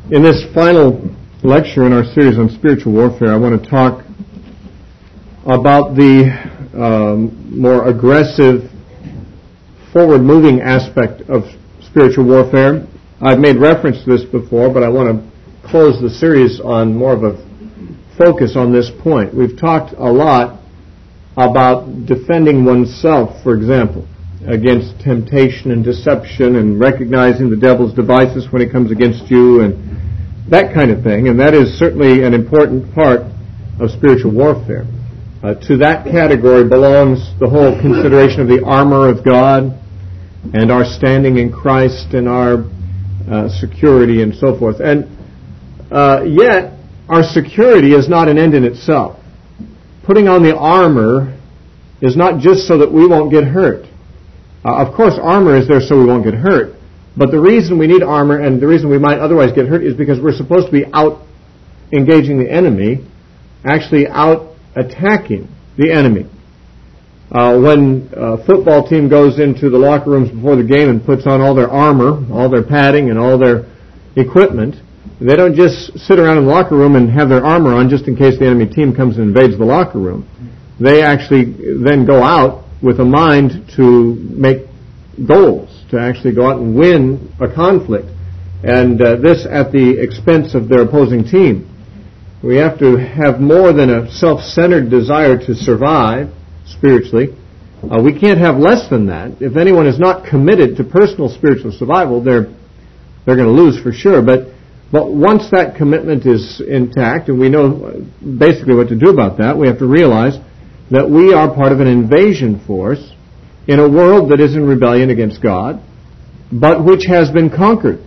In this final lecture in our series on spiritual warfare, I want to talk about the more aggressive, forward-moving aspect of spiritual warfare. I've made reference to this before, but I want to close the series on more of a focus on this point. We've talked a lot about defending oneself, for example, against temptation and deception and recognizing the devil's devices when it comes against you and that kind of thing. And that is certainly an important part of spiritual warfare. To that category belongs the whole consideration of the armor of God and our standing in Christ and our security and so forth. And yet, our security is not an end in itself. Putting on the armor is not just so that we won't get hurt. Of course, armor is there so we won't get hurt. But the reason we need armor and the reason we might otherwise get hurt is because we're supposed to be out engaging the enemy, actually out attacking the enemy. When a football team goes into the locker rooms before the game and puts on all their armor, all their padding, and all their equipment, they don't just sit around in the locker room and have their armor on just in case the enemy team comes and invades the locker room. They actually then go out with a mind to make goals, to actually go out and win a conflict, and this at the expense of their opposing team. We have to have more than a self-centered desire to survive spiritually. We can't have less than that. If anyone is not committed to personal spiritual survival, they're going to lose for sure. But once that commitment is intact, and we know basically what to do about that, we have to realize that we are part of an invasion force in a world that is in rebellion against God, but which has been conquered,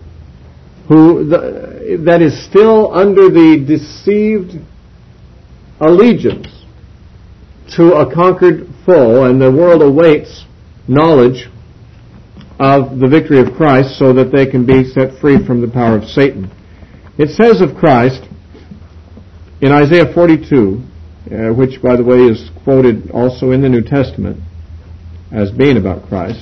that is still under the deceived allegiance to a conquered foe, and the world awaits knowledge of the victory of Christ so that they can be set free from the power of Satan. It says of Christ in Isaiah 42, which, by the way, is quoted also in the New Testament as being about Christ.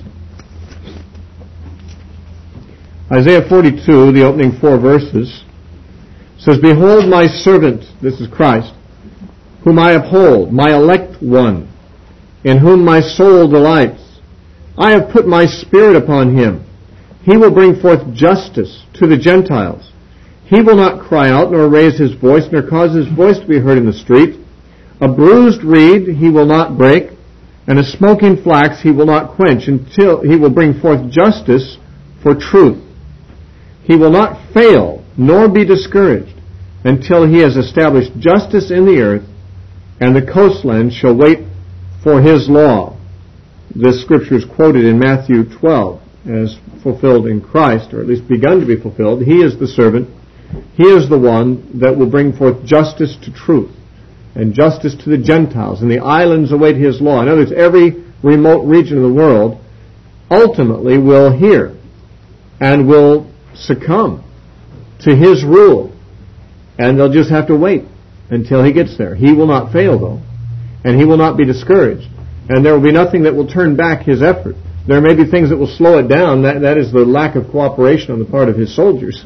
Isaiah 42, the opening 4 verses, says, "Behold my servant," this is Christ, "whom I uphold, my elect one, in whom my soul delights. I have put my spirit upon him. He will bring forth justice to the Gentiles. He will not cry out, nor raise his voice, nor cause his voice to be heard in the street. A bruised reed he will not break, and a smoking flax he will not quench, until he will bring forth justice for truth. He will not fail, nor be discouraged, until he has established justice in the earth, and the coastland shall wait for his law." This scripture is quoted in Matthew 12 as fulfilled in Christ, or at least begun to be fulfilled. He is the servant. He is the one that will bring forth justice to truth and justice to the Gentiles, and the islands await his law. In other words, every remote region of the world ultimately will hear and will succumb to his rule, and they'll just have to wait until he gets there. He will not fail, though, and he will not be discouraged, and there will be nothing that will turn back his effort. There may be things that will slow it down. That is the lack of cooperation on the part of his soldiers.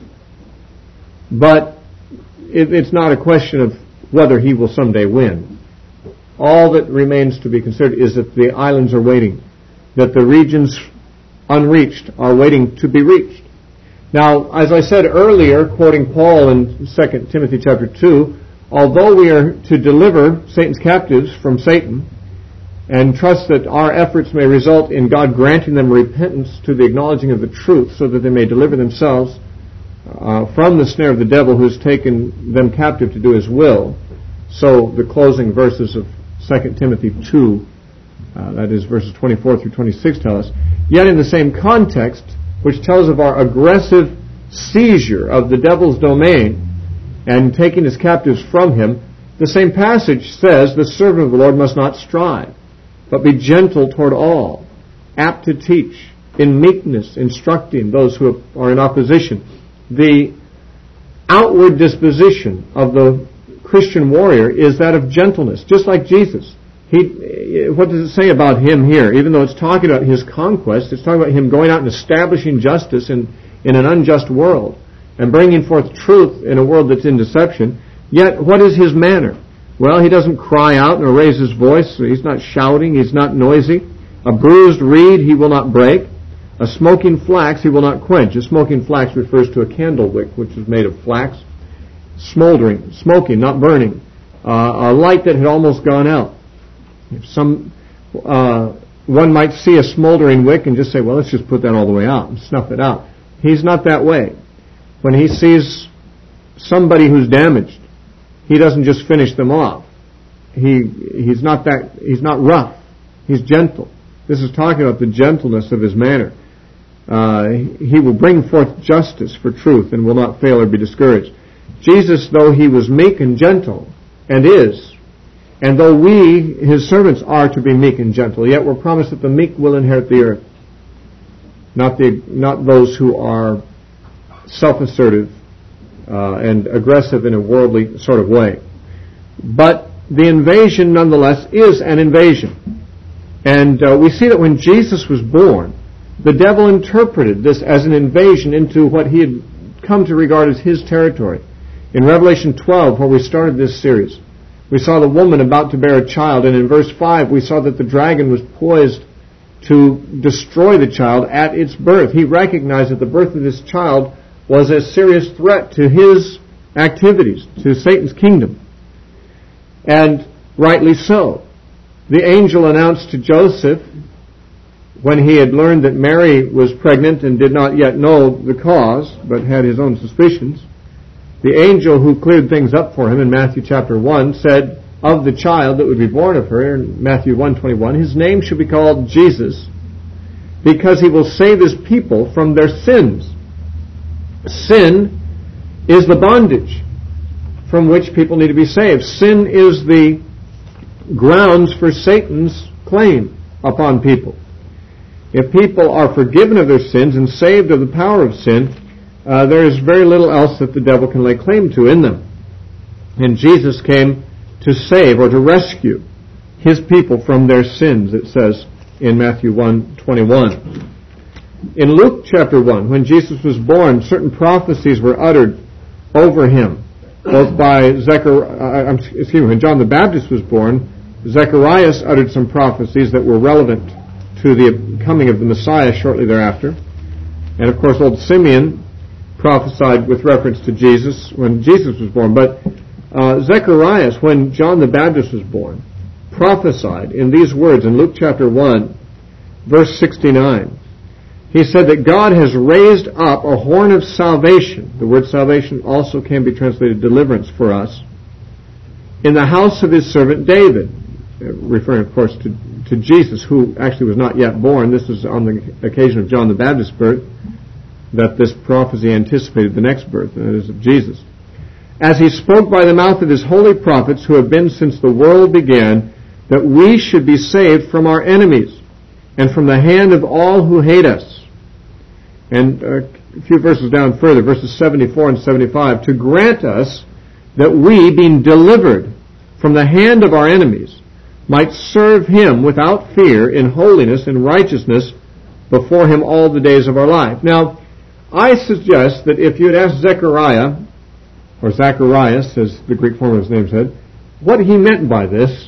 But it's not a question of whether he will someday win. All that remains to be considered is that the islands are waiting, that the regions unreached are waiting to be reached. Now, as I said earlier, quoting Paul in 2 Timothy chapter 2, although we are to deliver Satan's captives from Satan and trust that our efforts may result in God granting them repentance to the acknowledging of the truth so that they may deliver themselves from the snare of the devil who has taken them captive to do his will. So the closing verses of 2 Timothy 2, that is verses 24 through 26, tell us. Yet in the same context, which tells of our aggressive seizure of the devil's domain and taking his captives from him, the same passage says the servant of the Lord must not strive, but be gentle toward all, apt to teach, in meekness instructing those who are in opposition. The outward disposition of the Christian warrior is that of gentleness, just like Jesus. What does it say about him here? Even though it's talking about his conquest, it's talking about him going out and establishing justice in an unjust world. and bringing forth truth in a world that's in deception. Yet, what is his manner? Well, he doesn't cry out nor raise his voice. He's not shouting. He's not noisy. A bruised reed he will not break. A smoking flax he will not quench. A smoking flax refers to a candle wick, which is made of flax. Smoldering, smoking, not burning. A light that had almost gone out. One might see a smoldering wick and just say, well, let's just put that all the way out and snuff it out. He's not that way. When he sees somebody who's damaged, he doesn't just finish them off. He's not rough. He's gentle. This is talking about the gentleness of his manner. He will bring forth justice for truth and will not fail or be discouraged. Jesus, though he was meek and gentle, and is, and though we, his servants, are to be meek and gentle, yet we're promised that the meek will inherit the earth. Not those who are self-assertive and aggressive in a worldly sort of way. But the invasion, nonetheless, is an invasion. And we see that when Jesus was born, the devil interpreted this as an invasion into what he had come to regard as his territory. In Revelation 12, where we started this series, we saw the woman about to bear a child, and in verse 5 we saw that the dragon was poised to destroy the child at its birth. He recognized that the birth of this child was a serious threat to his activities, to Satan's kingdom. And rightly so. The angel announced to Joseph, when he had learned that Mary was pregnant and did not yet know the cause, but had his own suspicions, the angel who cleared things up for him in Matthew chapter 1 said of the child that would be born of her, in Matthew 1:21, his name should be called Jesus, because he will save his people from their sins. Sin is the bondage from which people need to be saved. Sin is the grounds for Satan's claim upon people. If people are forgiven of their sins and saved of the power of sin, there is very little else that the devil can lay claim to in them. And Jesus came to save or to rescue his people from their sins, it says in Matthew 1:21. In Luke chapter 1, when Jesus was born, certain prophecies were uttered over him, both by when John the Baptist was born, Zechariah uttered some prophecies that were relevant to the coming of the Messiah shortly thereafter. And of course, old Simeon prophesied with reference to Jesus when Jesus was born. But Zechariah, when John the Baptist was born, prophesied in these words in Luke chapter 1, verse 69. He said that God has raised up a horn of salvation. The word salvation also can be translated deliverance for us. In the house of his servant David, referring of course to Jesus, who actually was not yet born. This is on the occasion of John the Baptist's birth that this prophecy anticipated the next birth, that is of Jesus. As he spoke by the mouth of his holy prophets who have been since the world began, that we should be saved from our enemies and from the hand of all who hate us. And a few verses down further, verses 74 and 75, to grant us that we, being delivered from the hand of our enemies, might serve him without fear in holiness and righteousness before him all the days of our life. Now, I suggest that if you had asked Zechariah, or Zacharias, as the Greek form of his name said, what he meant by this,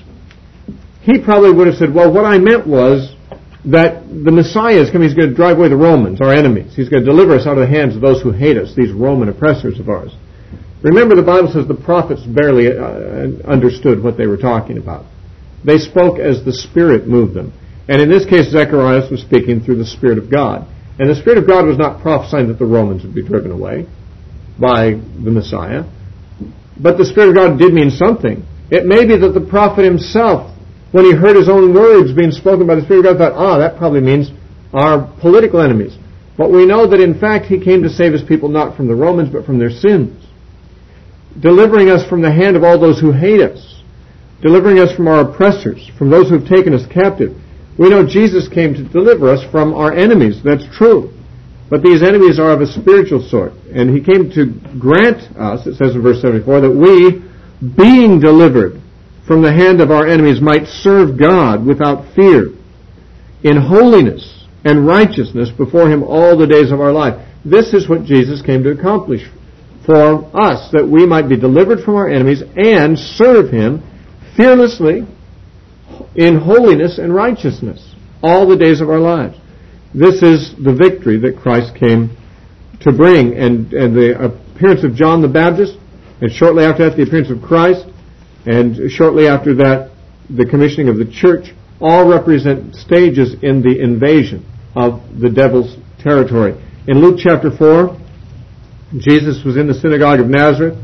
he probably would have said, well, what I meant was that the Messiah is coming, he's going to drive away the Romans, our enemies. He's going to deliver us out of the hands of those who hate us, these Roman oppressors of ours. Remember, the Bible says the prophets barely understood what they were talking about. They spoke as the Spirit moved them. And in this case, Zechariah was speaking through the Spirit of God. And the Spirit of God was not prophesying that the Romans would be driven away by the Messiah. But the Spirit of God did mean something. It may be that the prophet himself, when he heard his own words being spoken by the Spirit of God, thought, that probably means our political enemies. But we know that in fact he came to save his people not from the Romans, but from their sins. Delivering us from the hand of all those who hate us. Delivering us from our oppressors, from those who have taken us captive. We know Jesus came to deliver us from our enemies. That's true. But these enemies are of a spiritual sort. And he came to grant us, it says in verse 74, that we, being delivered from the hand of our enemies, might serve God without fear, in holiness and righteousness before him all the days of our life. This is what Jesus came to accomplish for us, that we might be delivered from our enemies and serve Him fearlessly in holiness and righteousness all the days of our lives. This is the victory that Christ came to bring. And the appearance of John the Baptist, and shortly after that the appearance of Christ, and shortly after that the commissioning of the church, all represent stages in the invasion of the devil's territory. In Luke chapter 4, Jesus was in the synagogue of Nazareth.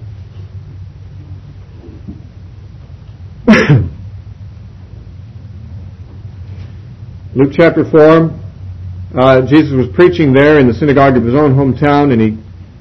Luke chapter 4, Jesus was preaching there in the synagogue of his own hometown, and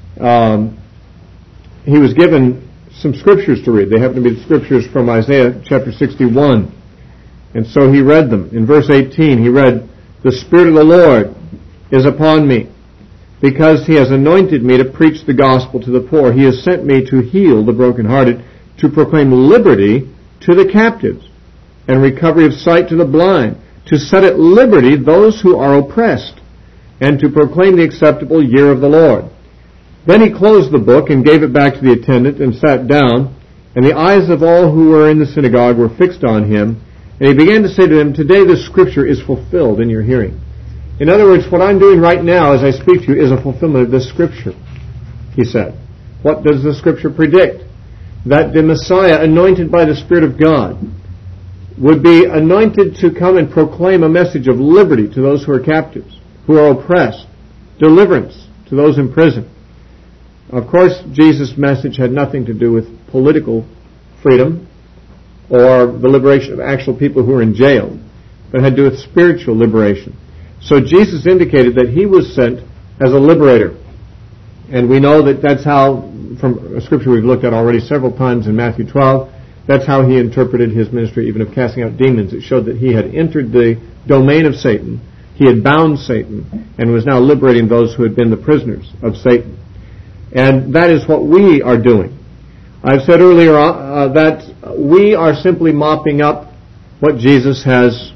he was given some scriptures to read. They happen to be the scriptures from Isaiah chapter 61. And so he read them. In verse 18, he read, "The Spirit of the Lord is upon me, because He has anointed me to preach the gospel to the poor. He has sent me to heal the brokenhearted, to proclaim liberty to the captives, and recovery of sight to the blind, to set at liberty those who are oppressed, and to proclaim the acceptable year of the Lord." Then he closed the book and gave it back to the attendant and sat down, and the eyes of all who were in the synagogue were fixed on him, and he began to say to them, "Today this scripture is fulfilled in your hearing." In other words, what I'm doing right now as I speak to you is a fulfillment of this scripture, he said. What does the scripture predict? That the Messiah, anointed by the Spirit of God, would be anointed to come and proclaim a message of liberty to those who are captives, who are oppressed, deliverance to those in prison. Of course, Jesus' message had nothing to do with political freedom or the liberation of actual people who were in jail, but had to do with spiritual liberation. So Jesus indicated that He was sent as a liberator. And we know that that's how, from a scripture we've looked at already several times in Matthew 12, that's how He interpreted His ministry, even of casting out demons. It showed that He had entered the domain of Satan, He had bound Satan, and was now liberating those who had been the prisoners of Satan. And that is what we are doing. I've said earlier that we are simply mopping up what Jesus has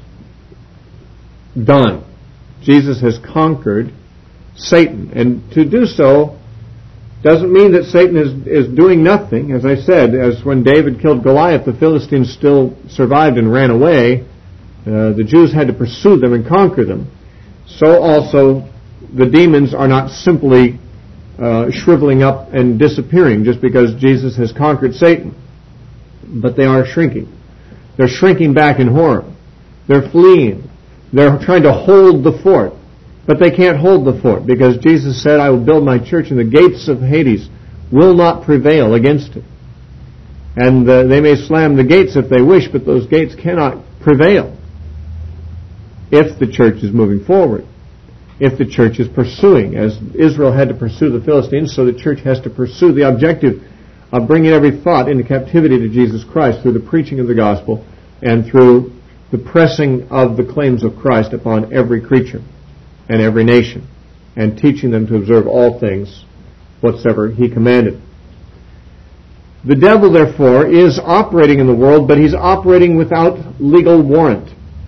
done. Jesus has conquered Satan. And to do so doesn't mean that Satan is doing nothing. As I said, as when David killed Goliath, the Philistines still survived and ran away. The Jews had to pursue them and conquer them. So also the demons are not simply shriveling up and disappearing just because Jesus has conquered Satan. But they are shrinking. They're shrinking back in horror. They're fleeing. They're trying to hold the fort. But they can't hold the fort because Jesus said, "I will build my church and the gates of Hades will not prevail against it." And they may slam the gates if they wish, but those gates cannot prevail if the church is moving forward. If the church is pursuing, as Israel had to pursue the Philistines, so the church has to pursue the objective of bringing every thought into captivity to Jesus Christ through the preaching of the gospel and through the pressing of the claims of Christ upon every creature and every nation, and teaching them to observe all things whatsoever He commanded. The devil, therefore, is operating in the world, but he's operating without legal warrant.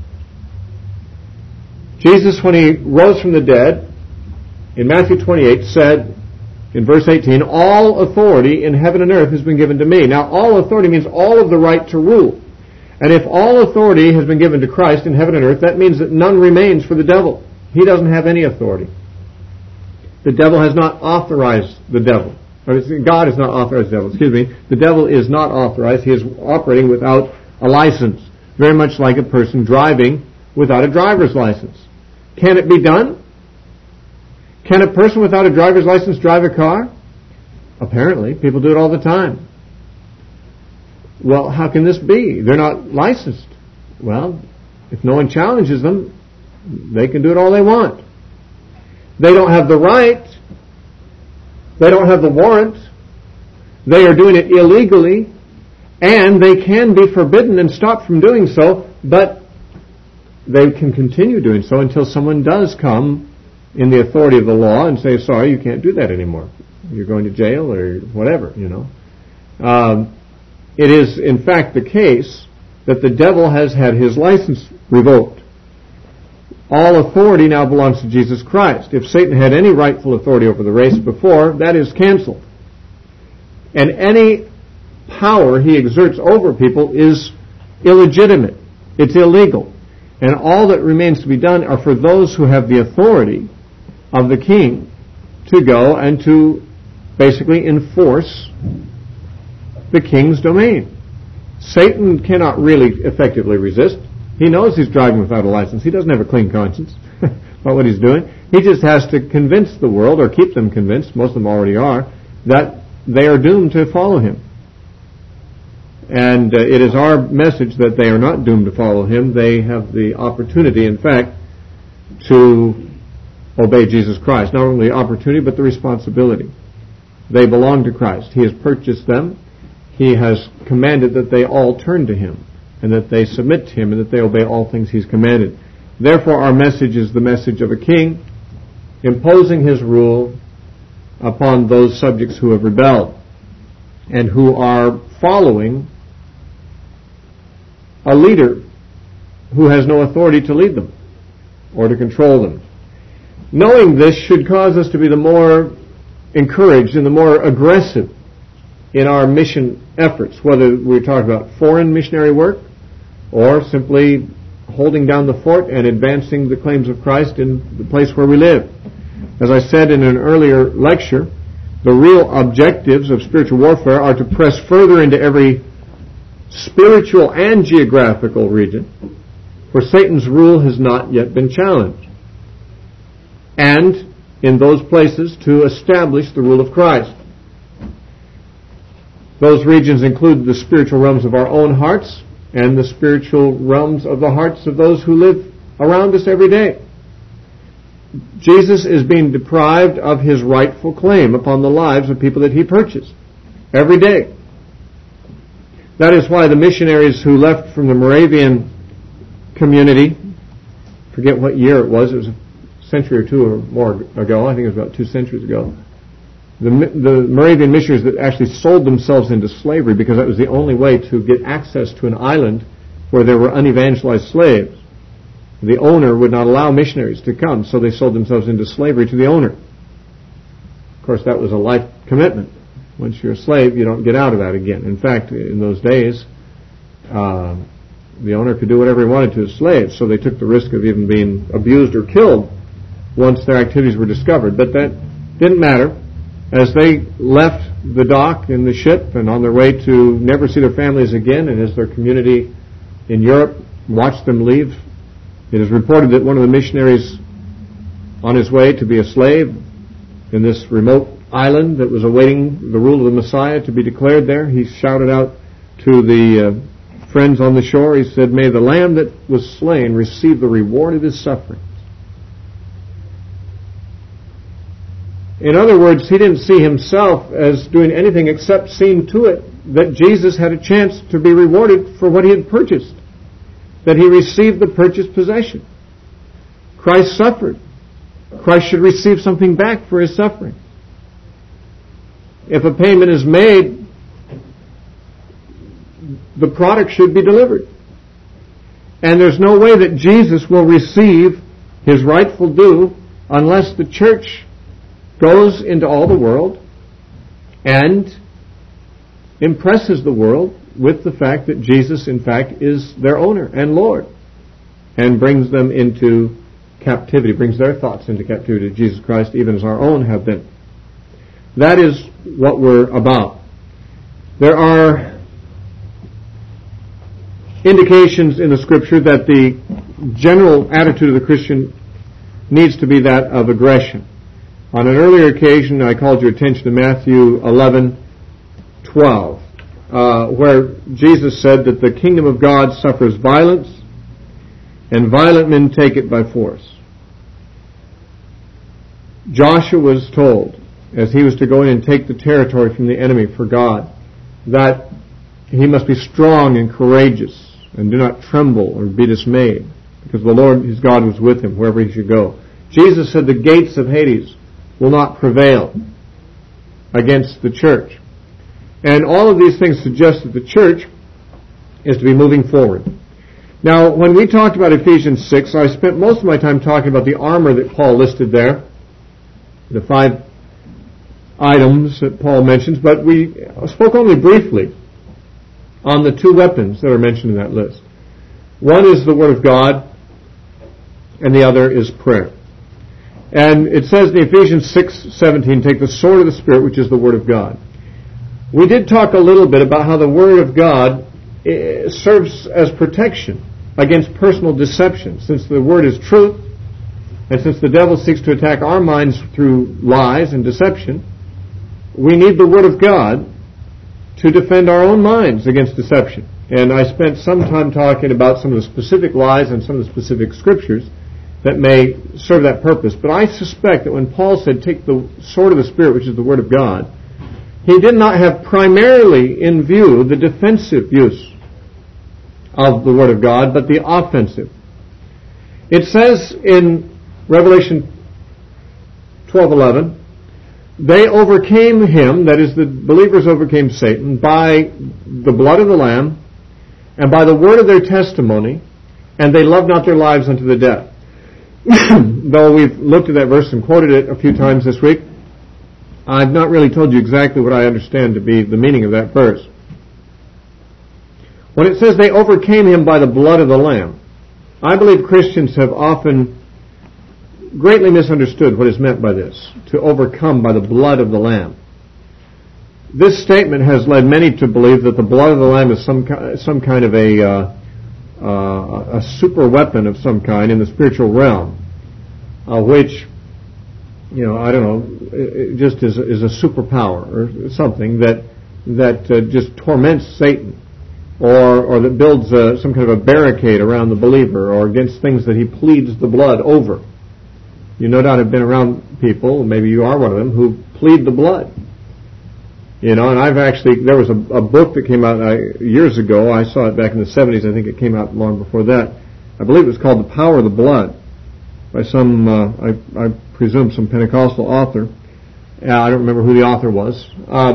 Jesus, when He rose from the dead, in Matthew 28, said, in verse 18, "All authority in heaven and earth has been given to me." Now, all authority means all of the right to rule. And if all authority has been given to Christ in heaven and earth, that means that none remains for the devil. He doesn't have any authority. The devil has not authorized the devil. God has not authorized the devil. The devil is not authorized. He is operating without a license. Very much like a person driving without a driver's license. Can it be done? Can a person without a driver's license drive a car? Apparently. People do it all the time. Well, how can this be? They're not licensed. Well, if no one challenges them, they can do it all they want. They don't have the right. They don't have the warrant. They are doing it illegally, and they can be forbidden and stopped from doing so, but they can continue doing so until someone does come in the authority of the law and say, "Sorry, you can't do that anymore. You're going to jail," or whatever, It is, in fact, the case that the devil has had his license revoked. All authority now belongs to Jesus Christ. If Satan had any rightful authority over the race before, that is canceled. And any power he exerts over people is illegitimate. It's illegal. And all that remains to be done are for those who have the authority of the king to go and to basically enforce the king's domain. Satan cannot really effectively resist. He knows he's driving without a license. He doesn't have a clean conscience about what he's doing. He just has to convince the world, or keep them convinced, most of them already are, that they are doomed to follow him. And it is our message that they are not doomed to follow him. They have the opportunity, in fact, to obey Jesus Christ. Not only the opportunity, but the responsibility. They belong to Christ. He has purchased them. He has commanded that they all turn to him, and that they submit to him, and that they obey all things he's commanded. Therefore, our message is the message of a king imposing his rule upon those subjects who have rebelled and who are following a leader who has no authority to lead them or to control them. Knowing this should cause us to be the more encouraged and the more aggressive in our mission efforts, whether we're talking about foreign missionary work or simply holding down the fort and advancing the claims of Christ in the place where we live. As I said in an earlier lecture, the real objectives of spiritual warfare are to press further into every spiritual and geographical region where Satan's rule has not yet been challenged, and in those places to establish the rule of Christ. Those regions include the spiritual realms of our own hearts and the spiritual realms of the hearts of those who live around us every day. Jesus is being deprived of his rightful claim upon the lives of people that he purchased every day. That is why the missionaries who left from the Moravian community, forget what year it was a century or two or more ago, I think it was about 2 centuries ago, the Moravian missionaries that actually sold themselves into slavery because that was the only way to get access to an island where there were unevangelized slaves. The owner would not allow missionaries to come, so they sold themselves into slavery to the owner. Of course, that was a life commitment. Once you're a slave, you don't get out of that again. In fact, in those days, the owner could do whatever he wanted to his slaves, so they took the risk of even being abused or killed once their activities were discovered. But that didn't matter. As they left the dock in the ship and on their way to never see their families again, and as their community in Europe watched them leave, it is reported that one of the missionaries on his way to be a slave in this remote island that was awaiting the rule of the Messiah to be declared there, he shouted out to the friends on the shore, he said, "May the lamb that was slain receive the reward of his suffering." In other words, he didn't see himself as doing anything except seeing to it that Jesus had a chance to be rewarded for what he had purchased, that he received the purchased possession. Christ suffered. Christ should receive something back for his suffering. If a payment is made, the product should be delivered. And there's no way that Jesus will receive his rightful due unless the church goes into all the world and impresses the world with the fact that Jesus, in fact, is their owner and Lord, and brings them into captivity, brings their thoughts into captivity to Jesus Christ, even as our own have been. That is what we're about. There are indications in the Scripture that the general attitude of the Christian needs to be that of aggression. On an earlier occasion, I called your attention to Matthew 11:12, where Jesus said that the kingdom of God suffers violence, and violent men take it by force. Joshua was told, as he was to go in and take the territory from the enemy for God, that he must be strong and courageous, and do not tremble or be dismayed, because the Lord his God was with him wherever he should go. Jesus said the gates of Hades will not prevail against the church. And all of these things suggest that the church is to be moving forward. Now, when we talked about Ephesians 6, I spent most of my time talking about the armor that Paul listed there, the 5 items that Paul mentions, but we spoke only briefly on the two weapons that are mentioned in that list. One is the Word of God, and the other is prayer. And it says in Ephesians 6:17, take the sword of the Spirit, which is the Word of God. We did talk a little bit about how the Word of God serves as protection against personal deception. Since the Word is truth, and since the devil seeks to attack our minds through lies and deception, we need the Word of God to defend our own minds against deception. And I spent some time talking about some of the specific lies and some of the specific scriptures that may serve that purpose. But I suspect that when Paul said, take the sword of the Spirit, which is the Word of God, he did not have primarily in view the defensive use of the Word of God, but the offensive. It says in Revelation 12:11, they overcame him, that is, the believers overcame Satan, by the blood of the Lamb and by the word of their testimony, and they loved not their lives unto the death. Though we've looked at that verse and quoted it a few times this week, I've not really told you exactly what I understand to be the meaning of that verse. When it says they overcame him by the blood of the Lamb, I believe Christians have often greatly misunderstood what is meant by this, to overcome by the blood of the Lamb. This statement has led many to believe that the blood of the Lamb is some kind of a super weapon of some kind in the spiritual realm, which, I don't know, it just is a superpower or something that just torments Satan, or that builds some kind of a barricade around the believer or against things that he pleads the blood over. You no doubt have been around people, maybe you are one of them, who plead the blood. And there was a book that came out years ago. I saw it back in the 70s. I think it came out long before that. I believe it was called The Power of the Blood by some, I presume, some Pentecostal author. I don't remember who the author was.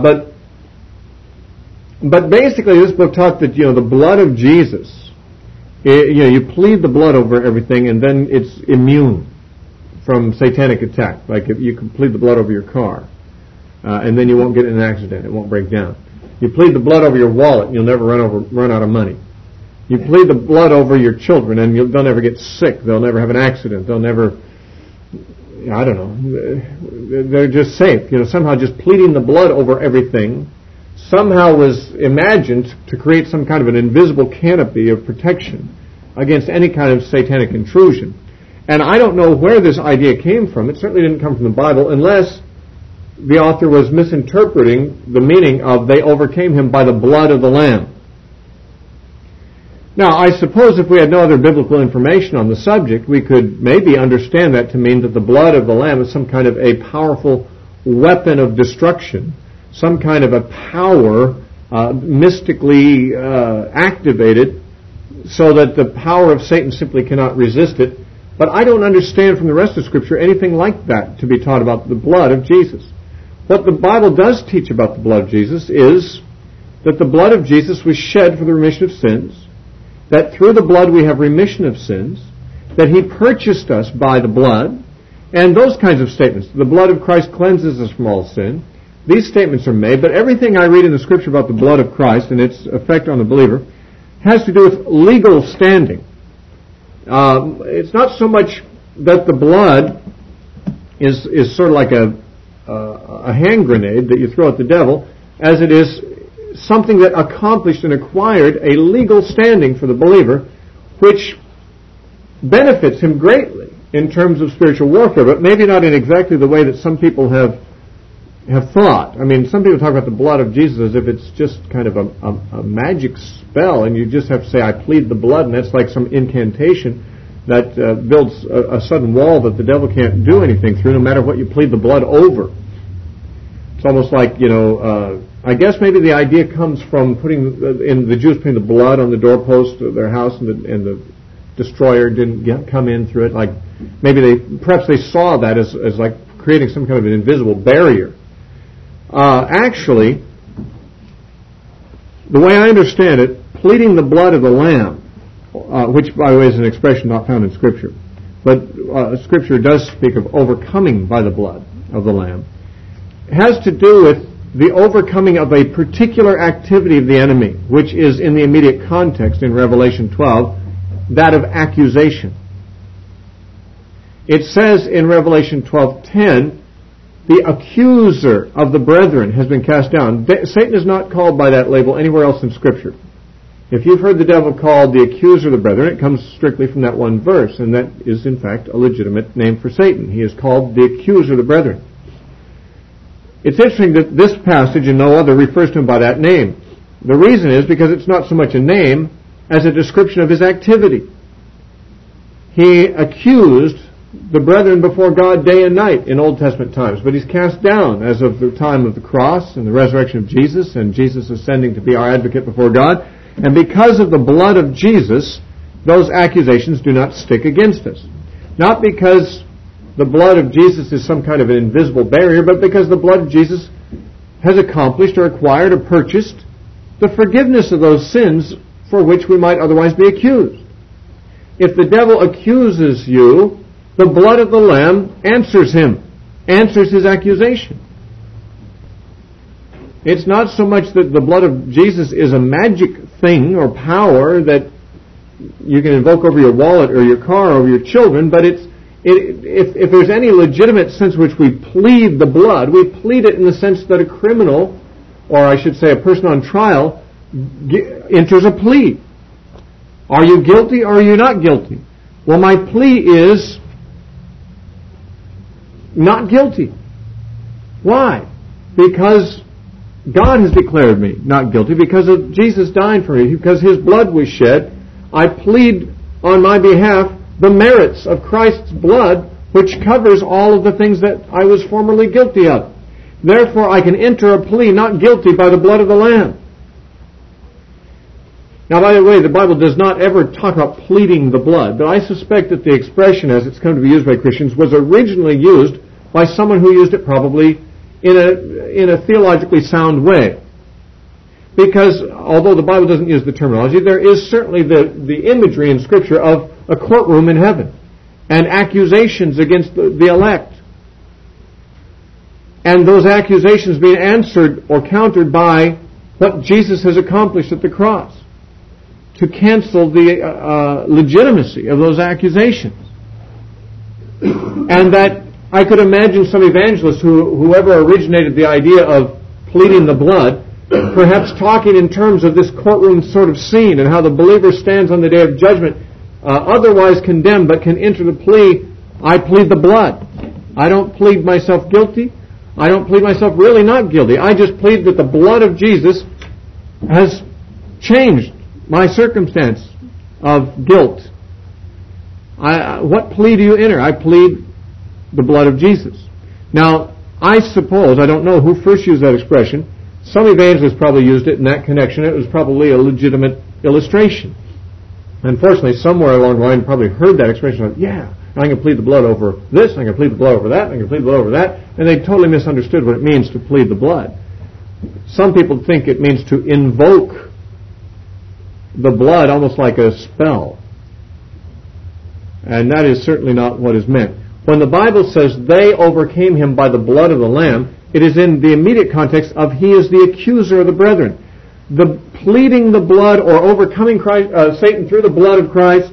But basically this book talked that, the blood of Jesus, you plead the blood over everything and then it's immune from satanic attack. Like if you can plead the blood over your car, and then you won't get in an accident. It won't break down. You plead the blood over your wallet, and you'll never run out of money. You plead the blood over your children, and they'll never get sick. They'll never have an accident. They'll never, I don't know, they're just safe. Somehow just pleading the blood over everything somehow was imagined to create some kind of an invisible canopy of protection against any kind of satanic intrusion. And I don't know where this idea came from. It certainly didn't come from the Bible, unless the author was misinterpreting the meaning of they overcame him by the blood of the Lamb. Now, I suppose if we had no other biblical information on the subject, we could maybe understand that to mean that the blood of the Lamb is some kind of a powerful weapon of destruction, some kind of a power mystically activated so that the power of Satan simply cannot resist it. But I don't understand from the rest of Scripture anything like that to be taught about the blood of Jesus. What the Bible does teach about the blood of Jesus is that the blood of Jesus was shed for the remission of sins, that through the blood we have remission of sins, that He purchased us by the blood, and those kinds of statements. The blood of Christ cleanses us from all sin. These statements are made, but everything I read in the Scripture about the blood of Christ and its effect on the believer has to do with legal standing. It's not so much that the blood is sort of like a hand grenade that you throw at the devil, as it is something that accomplished and acquired a legal standing for the believer, which benefits him greatly in terms of spiritual warfare, but maybe not in exactly the way that some people have thought. I mean, some people talk about the blood of Jesus as if it's just kind of a magic spell, and you just have to say, I plead the blood, and that's like some incantation that builds a sudden wall that the devil can't do anything through, no matter what you plead the blood over. It's almost like, I guess maybe the idea comes from the Jews putting the blood on the doorpost of their house, and the destroyer didn't come in through it. Like perhaps they saw that as like creating some kind of an invisible barrier. Actually, the way I understand it, pleading the blood of the Lamb, which, by the way, is an expression not found in Scripture, but Scripture does speak of overcoming by the blood of the Lamb, has to do with the overcoming of a particular activity of the enemy, which is in the immediate context in Revelation 12, that of accusation. It says in Revelation 12:10, the accuser of the brethren has been cast down. Satan is not called by that label anywhere else in Scripture. If you've heard the devil called the accuser of the brethren, it comes strictly from that one verse, and that is in fact a legitimate name for Satan. He is called the accuser of the brethren. It's interesting that this passage and no other refers to him by that name. The reason is because it's not so much a name as a description of his activity. He accused the brethren before God day and night in Old Testament times, but he's cast down as of the time of the cross and the resurrection of Jesus and Jesus ascending to be our advocate before God. And because of the blood of Jesus, those accusations do not stick against us. Not because the blood of Jesus is some kind of an invisible barrier, but because the blood of Jesus has accomplished or acquired or purchased the forgiveness of those sins for which we might otherwise be accused. If the devil accuses you, the blood of the Lamb answers him, answers his accusation. It's not so much that the blood of Jesus is a magic thing or power that you can invoke over your wallet or your car or over your children, but if there's any legitimate sense in which we plead the blood, we plead it in the sense that a criminal, or I should say a person on trial, enters a plea. Are you guilty or are you not guilty? Well, my plea is not guilty. Why? Because God has declared me not guilty, because of Jesus dying for me, because His blood was shed. I plead on my behalf the merits of Christ's blood, which covers all of the things that I was formerly guilty of. Therefore, I can enter a plea not guilty by the blood of the Lamb. Now, by the way, the Bible does not ever talk about pleading the blood, but I suspect that the expression, as it's come to be used by Christians, was originally used by someone who used it probably in a theologically sound way. Because although the Bible doesn't use the terminology, there is certainly the imagery in Scripture of a courtroom in heaven and accusations against the elect. And those accusations being answered or countered by what Jesus has accomplished at the cross to cancel the legitimacy of those accusations. And that I could imagine some evangelist, whoever originated the idea of pleading the blood, perhaps talking in terms of this courtroom sort of scene and how the believer stands on the day of judgment, otherwise condemned, but can enter the plea, I plead the blood. I don't plead myself guilty. I don't plead myself really not guilty. I just plead that the blood of Jesus has changed my circumstance of guilt. What plea do you enter? I plead the blood of Jesus. Now, I suppose, I don't know who first used that expression. Some evangelists probably used it in that connection. It was probably a legitimate illustration. Unfortunately, somewhere along the line, probably heard that expression, like, yeah, I can plead the blood over this, I can plead the blood over that, I can plead the blood over that, and they totally misunderstood what it means to plead the blood. Some people think it means to invoke the blood almost like a spell. And that is certainly not what is meant. When the Bible says they overcame him by the blood of the Lamb, it is in the immediate context of he is the accuser of the brethren. The pleading the blood or overcoming Satan through the blood of Christ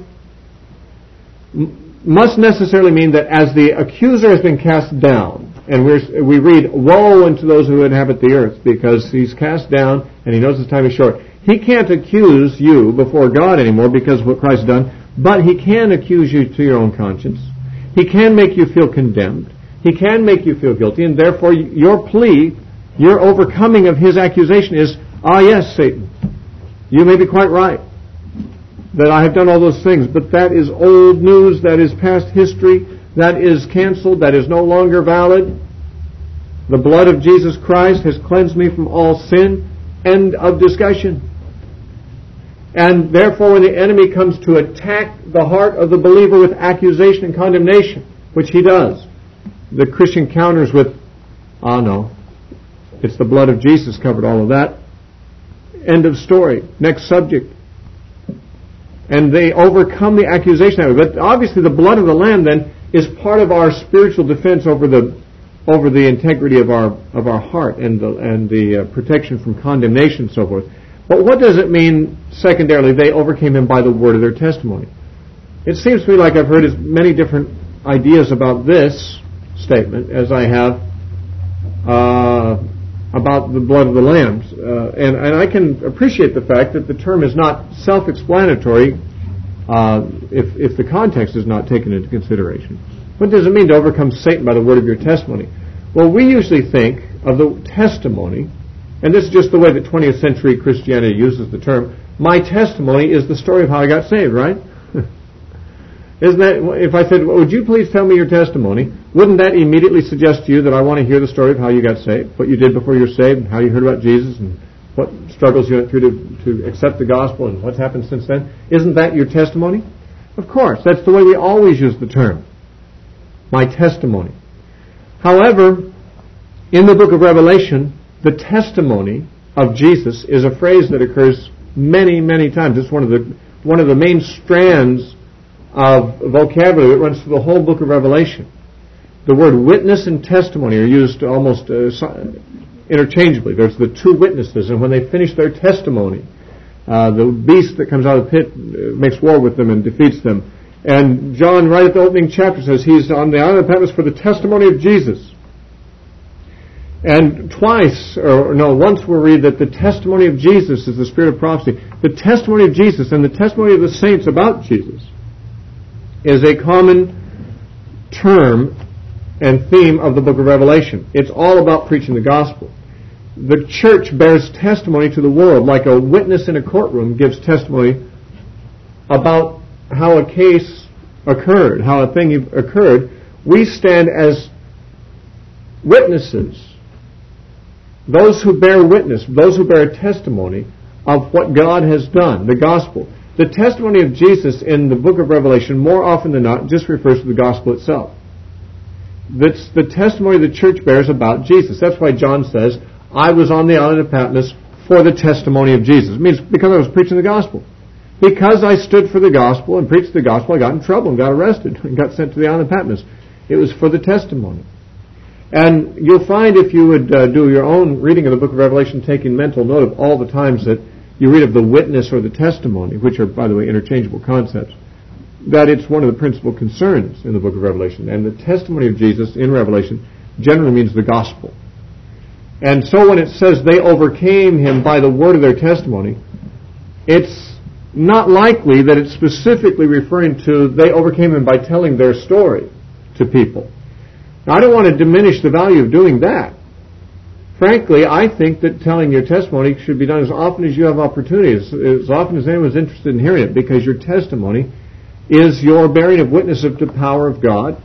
must necessarily mean that as the accuser has been cast down, and we read, woe unto those who inhabit the earth, because he's cast down and he knows his time is short. He can't accuse you before God anymore because of what Christ has done, but he can accuse you to your own conscience. He can make you feel condemned. He can make you feel guilty, and therefore your plea, your overcoming of his accusation is, yes, Satan, you may be quite right that I have done all those things, but that is old news, that is past history, that is canceled, that is no longer valid. The blood of Jesus Christ has cleansed me from all sin. End of discussion. And therefore, when the enemy comes to attack the heart of the believer with accusation and condemnation, which he does, the Christian counters with, no, it's the blood of Jesus covered all of that. End of story. Next subject. And they overcome the accusation. But obviously the blood of the Lamb then is part of our spiritual defense over the over the integrity of our heart and the protection from condemnation and so forth. But what does it mean, secondarily, they overcame him by the word of their testimony? It seems to me like I've heard as many different ideas about this statement as I have about the blood of the lambs. And I can appreciate the fact that the term is not self-explanatory if the context is not taken into consideration. What does it mean to overcome Satan by the word of your testimony? Well, we usually think of the testimony, and this is just the way that 20th century Christianity uses the term. My testimony is the story of how I got saved, right? Isn't that, if I said, would you please tell me your testimony, wouldn't that immediately suggest to you that I want to hear the story of how you got saved, what you did before you were saved, and how you heard about Jesus, and what struggles you went through to accept the gospel, and what's happened since then? Isn't that your testimony? Of course, that's the way we always use the term. My testimony. However, in the book of Revelation, the testimony of Jesus is a phrase that occurs many, many times. It's one of the main strands of vocabulary that runs through the whole book of Revelation. The word witness and testimony are used almost interchangeably. There's the two witnesses, and when they finish their testimony, the beast that comes out of the pit makes war with them and defeats them. And John, right at the opening chapter, says he's on the island of Patmos for the testimony of Jesus. And once we'll read that the testimony of Jesus is the spirit of prophecy. The testimony of Jesus and the testimony of the saints about Jesus is a common term and theme of the book of Revelation. It's all about preaching the gospel. The church bears testimony to the world like a witness in a courtroom gives testimony about how a case occurred, how a thing occurred. We stand as witnesses, those who bear witness, those who bear a testimony of what God has done, the gospel. The testimony of Jesus in the book of Revelation, more often than not, just refers to the gospel itself. That's the testimony the church bears about Jesus. That's why John says, I was on the island of Patmos for the testimony of Jesus. It means because I was preaching the gospel. Because I stood for the gospel and preached the gospel, I got in trouble and got arrested and got sent to the island of Patmos. It was for the testimony. And you'll find if you would do your own reading of the book of Revelation, taking mental note of all the times that you read of the witness or the testimony, which are, by the way, interchangeable concepts, that it's one of the principal concerns in the book of Revelation. And the testimony of Jesus in Revelation generally means the gospel. And so when it says they overcame him by the word of their testimony, it's not likely that it's specifically referring to they overcame him by telling their story to people. Now, I don't want to diminish the value of doing that. Frankly, I think that telling your testimony should be done as often as you have opportunities, as often as anyone's interested in hearing it, because your testimony is your bearing of witness of the power of God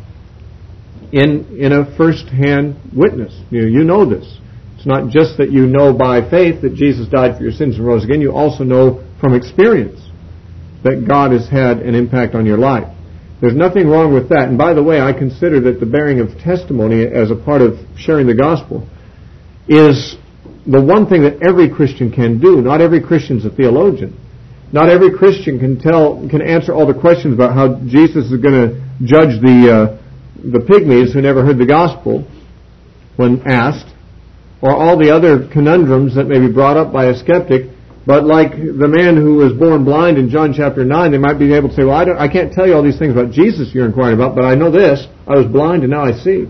in a first-hand witness. You know this. It's not just that you know by faith that Jesus died for your sins and rose again. You also know from experience that God has had an impact on your life. There's nothing wrong with that. And by the way, I consider that the bearing of testimony as a part of sharing the gospel is the one thing that every Christian can do. Not every Christian's a theologian. Not every Christian can answer all the questions about how Jesus is going to judge the pygmies who never heard the gospel when asked, or all the other conundrums that may be brought up by a skeptic. But like the man who was born blind in John chapter 9, they might be able to say, well, I can't tell you all these things about Jesus you're inquiring about, but I know this. I was blind and now I see.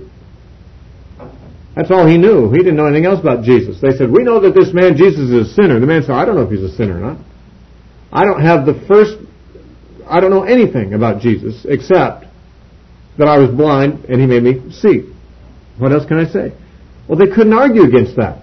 That's all he knew. He didn't know anything else about Jesus. They said, we know that this man Jesus is a sinner. The man said, I don't know if he's a sinner or not. I don't know anything about Jesus except that I was blind and he made me see. What else can I say? Well, they couldn't argue against that.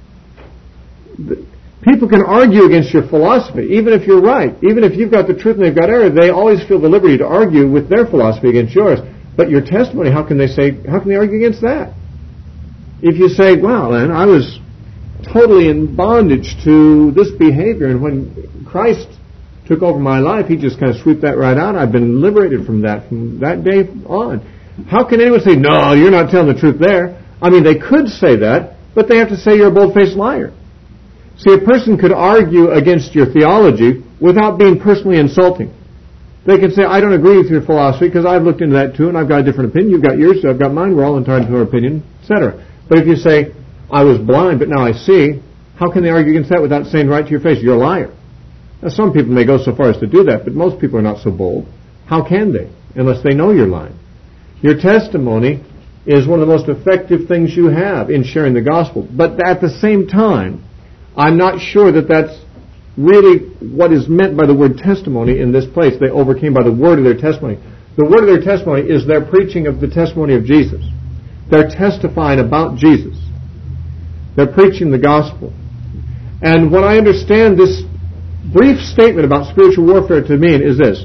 People can argue against your philosophy, even if you're right. Even if you've got the truth and they've got error, they always feel the liberty to argue with their philosophy against yours. But your testimony, how can they argue against that? If you say, well, then, I was totally in bondage to this behavior, and when Christ took over my life, he just kind of swept that right out. I've been liberated from that day on. How can anyone say, no, you're not telling the truth there? I mean, they could say that, but they have to say you're a bold-faced liar. See, a person could argue against your theology without being personally insulting. They can say, I don't agree with your philosophy because I've looked into that too and I've got a different opinion. You've got yours, so I've got mine. We're all entitled to our opinion, etc. But if you say, I was blind, but now I see, how can they argue against that without saying right to your face, you're a liar? Now, some people may go so far as to do that, but most people are not so bold. How can they, unless they know you're lying? Your testimony is one of the most effective things you have in sharing the gospel. But at the same time, I'm not sure that that's really what is meant by the word testimony in this place. They overcame by the word of their testimony. The word of their testimony is their preaching of the testimony of Jesus. They're testifying about Jesus. They're preaching the gospel. And what I understand this brief statement about spiritual warfare to mean is this.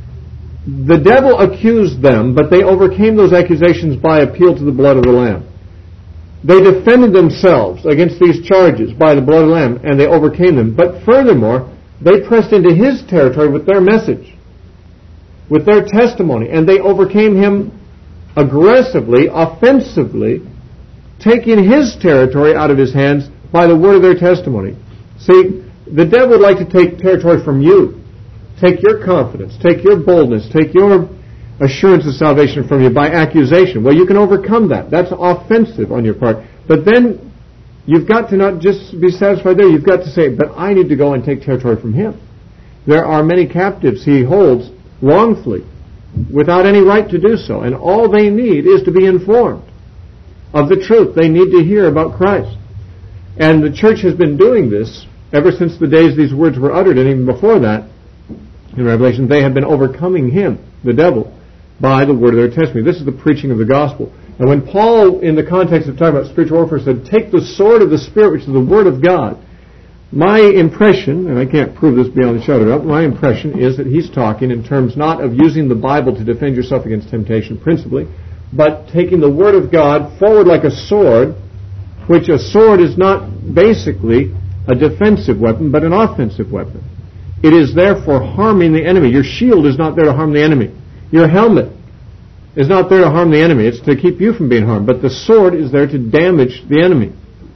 The devil accused them, but they overcame those accusations by appeal to the blood of the Lamb. They defended themselves against these charges by the blood of the Lamb, and they overcame them. But furthermore, they pressed into his territory with their message, with their testimony, and they overcame him aggressively, offensively, taking his territory out of his hands by the word of their testimony. See, the devil would like to take territory from you. Take your confidence, take your boldness, take your assurance of salvation from you by accusation. Well, you can overcome that. That's offensive on your part. But then you've got to not just be satisfied there. You've got to say, but I need to go and take territory from him. There are many captives he holds wrongfully without any right to do so. And all they need is to be informed of the truth. They need to hear about Christ. And the church has been doing this ever since the days these words were uttered, and even before that, in Revelation, they have been overcoming him, the devil, by the word of their testimony. This is the preaching of the gospel. And when Paul, in the context of talking about spiritual warfare, said, take the sword of the Spirit, which is the word of God, my impression, and I can't prove this beyond the shadow of a doubt, my impression is that he's talking in terms not of using the Bible to defend yourself against temptation principally, but taking the word of God forward like a sword, which a sword is not basically a defensive weapon, but an offensive weapon. It is therefore harming the enemy. Your shield is not there to harm the enemy. Your helmet is not there to harm the enemy. It's to keep you from being harmed. But the sword is there to damage the enemy.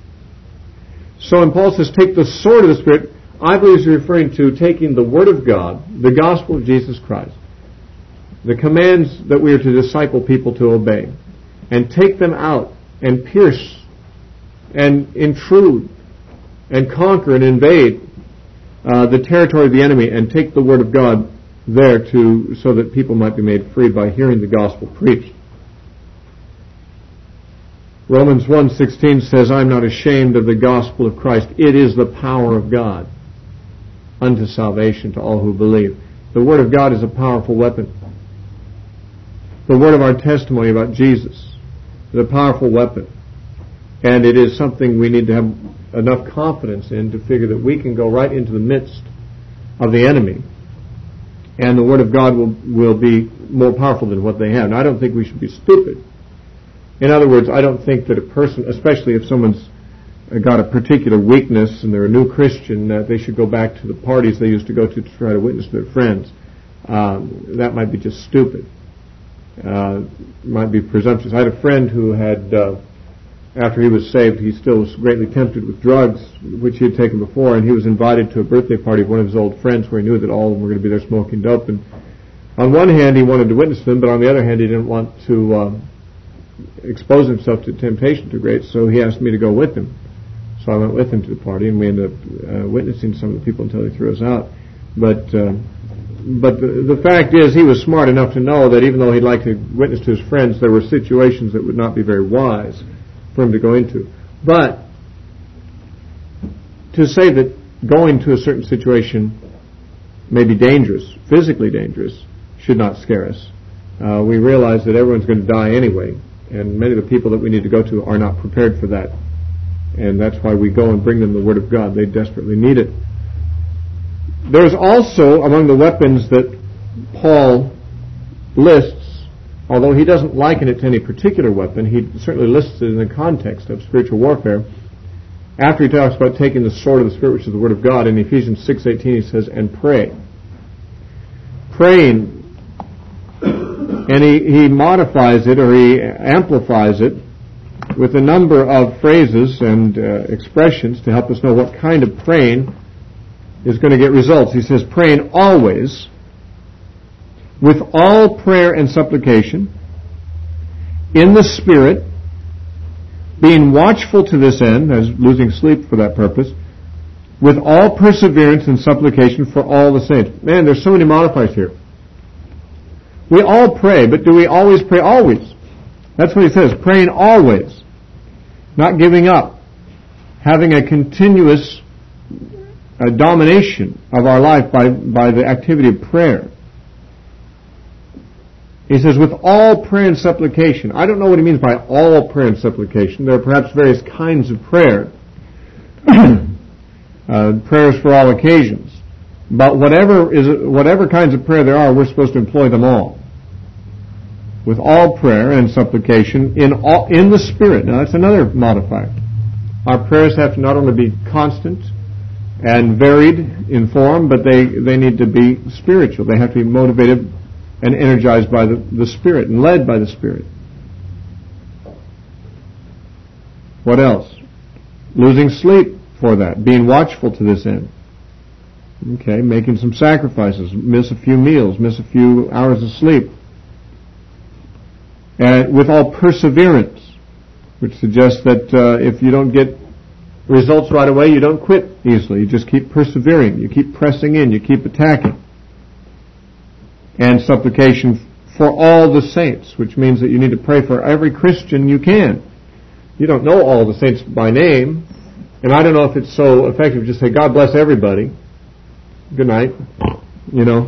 So when Paul says, take the sword of the Spirit, I believe he's referring to taking the Word of God, the gospel of Jesus Christ, the commands that we are to disciple people to obey, and take them out and pierce and intrude and conquer and invade the territory of the enemy, and take the Word of God there so that people might be made free by hearing the gospel preached. Romans 1:16 says, I'm not ashamed of the gospel of Christ. It is the power of God unto salvation to all who believe. The Word of God is a powerful weapon. The word of our testimony about Jesus is a powerful weapon. And it is something we need to have enough confidence in to figure that we can go right into the midst of the enemy, and the Word of God will be more powerful than what they have. Now, I don't think we should be stupid. In other words, I don't think that a person, especially if someone's got a particular weakness and they're a new Christian, that they should go back to the parties they used to go to try to witness to their friends. That might be just stupid. Might be presumptuous. I had a friend who had... after he was saved, he still was greatly tempted with drugs, which he had taken before, and he was invited to a birthday party of one of his old friends where he knew that all of them were going to be there smoking dope. And on one hand, he wanted to witness to them, but on the other hand, he didn't want to expose himself to temptation too great, so he asked me to go with him. So I went with him to the party, and we ended up witnessing some of the people until they threw us out. But the fact is, he was smart enough to know that even though he'd like to witness to his friends, there were situations that would not be very wise for him to go into. But to say that going to a certain situation may be dangerous, physically dangerous, should not scare us. We realize that everyone's going to die anyway, and many of the people that we need to go to are not prepared for that. And that's why we go and bring them the Word of God. They desperately need it. There's also, among the weapons that Paul lists, although he doesn't liken it to any particular weapon, he certainly lists it in the context of spiritual warfare. After he talks about taking the sword of the Spirit, which is the Word of God, in Ephesians 6:18 he says, and pray. Praying, and he modifies it, or he amplifies it, with a number of phrases and expressions to help us know what kind of praying is going to get results. He says, praying always, with all prayer and supplication, in the Spirit, being watchful to this end, as losing sleep for that purpose, with all perseverance and supplication for all the saints. Man, there's so many modifiers here. We all pray, but do we always pray? Always. That's what he says, praying always. Not giving up. Having a continuous domination of our life by the activity of prayer. He says, with all prayer and supplication. I don't know what he means by all prayer and supplication. There are perhaps various kinds of prayer. Prayers for all occasions. But whatever kinds of prayer there are, we're supposed to employ them all. With all prayer and supplication in the Spirit. Now that's another modifier. Our prayers have to not only be constant and varied in form, but they need to be spiritual. They have to be motivated and energized by the Spirit and led by the Spirit. What else? Losing sleep for that. Being watchful to this end. Okay, making some sacrifices. Miss a few meals. Miss a few hours of sleep. And with all perseverance, which suggests that if you don't get results right away, you don't quit easily. You just keep persevering. You keep pressing in. You keep attacking. And supplication for all the saints, which means that you need to pray for every Christian you can. You don't know all the saints by name, and I don't know if it's so effective to just say, God bless everybody. Good night. You know.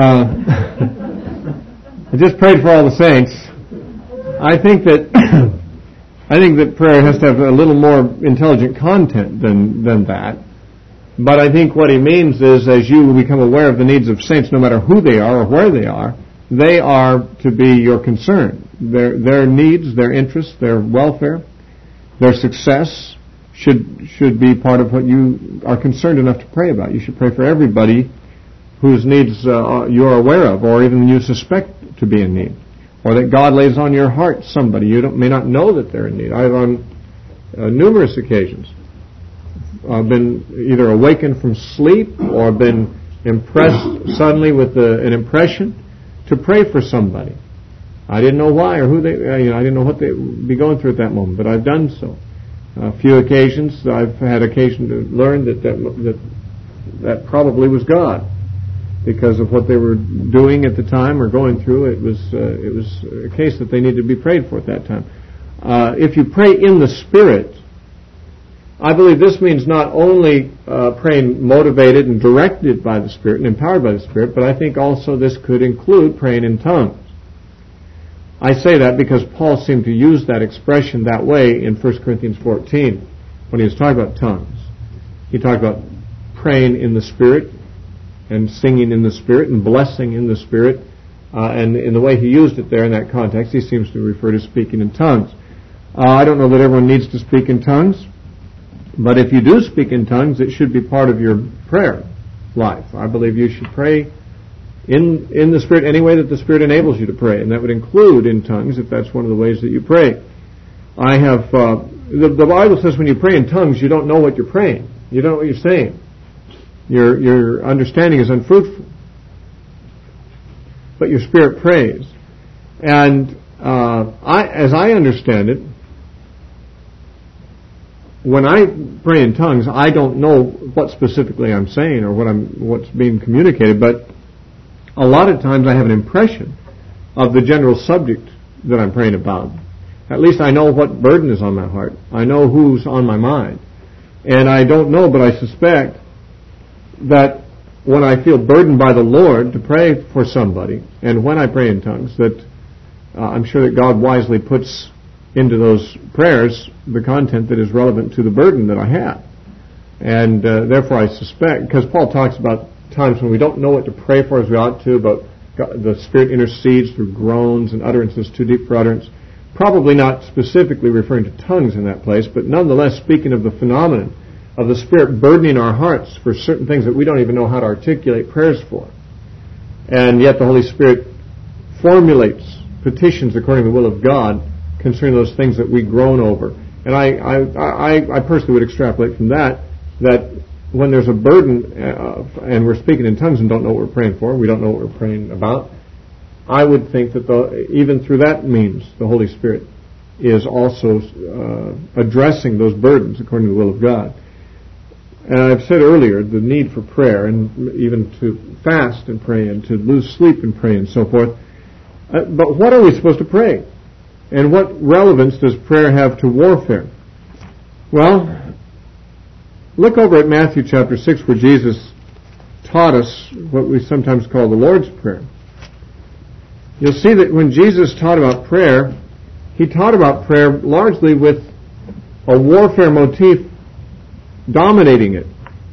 I just prayed for all the saints. I think that prayer has to have a little more intelligent content than that. But I think what he means is, as you become aware of the needs of saints, no matter who they are or where they are to be your concern. Their needs, their interests, their welfare, their success should be part of what you are concerned enough to pray about. You should pray for everybody whose needs you are aware of, or even you suspect to be in need. Or that God lays on your heart somebody you may not know that they're in need. I've on numerous occasions been either awakened from sleep or been impressed suddenly with an impression to pray for somebody. I didn't know why or who they. I didn't know what they would be going through at that moment, but I've done so. A few occasions I've had occasion to learn that probably was God, because of what they were doing at the time or going through. It was a case that they needed to be prayed for at that time. If you pray in the Spirit, I believe this means not only praying motivated and directed by the Spirit and empowered by the Spirit, but I think also this could include praying in tongues. I say that because Paul seemed to use that expression that way in 1 Corinthians 14 when he was talking about tongues. He talked about praying in the Spirit and singing in the Spirit and blessing in the Spirit. And in the way he used it there in that context, he seems to refer to speaking in tongues. I don't know that everyone needs to speak in tongues, but if you do speak in tongues, it should be part of your prayer life. I believe you should pray in the Spirit any way that the Spirit enables you to pray, and that would include in tongues if that's one of the ways that you pray. I have the Bible says when you pray in tongues, you don't know what you're praying. You don't know what you're saying. Your understanding is unfruitful, but your spirit prays. And as I understand it, when I pray in tongues, I don't know what specifically I'm saying or what's being communicated, but a lot of times I have an impression of the general subject that I'm praying about. At least I know what burden is on my heart. I know who's on my mind. And I don't know, but I suspect that when I feel burdened by the Lord to pray for somebody, and when I pray in tongues, that I'm sure that God wisely puts into those prayers the content that is relevant to the burden that I have. And therefore I suspect, because Paul talks about times when we don't know what to pray for as we ought to, but God, the Spirit intercedes through groans and utterances too deep for utterance, probably not specifically referring to tongues in that place, but nonetheless speaking of the phenomenon of the Spirit burdening our hearts for certain things that we don't even know how to articulate prayers for. And yet the Holy Spirit formulates petitions according to the will of God concerning those things that we groan over. And I personally would extrapolate from that when there's a burden and we're speaking in tongues and don't know what we're praying for, we don't know what we're praying about, I would think that even through that means the Holy Spirit is also addressing those burdens according to the will of God. And I've said earlier the need for prayer, and even to fast and pray, and to lose sleep and pray, and so forth. But what are we supposed to pray? And what relevance does prayer have to warfare? Well, look over at Matthew chapter 6, where Jesus taught us what we sometimes call the Lord's Prayer. You'll see that when Jesus taught about prayer, he taught about prayer largely with a warfare motif dominating it.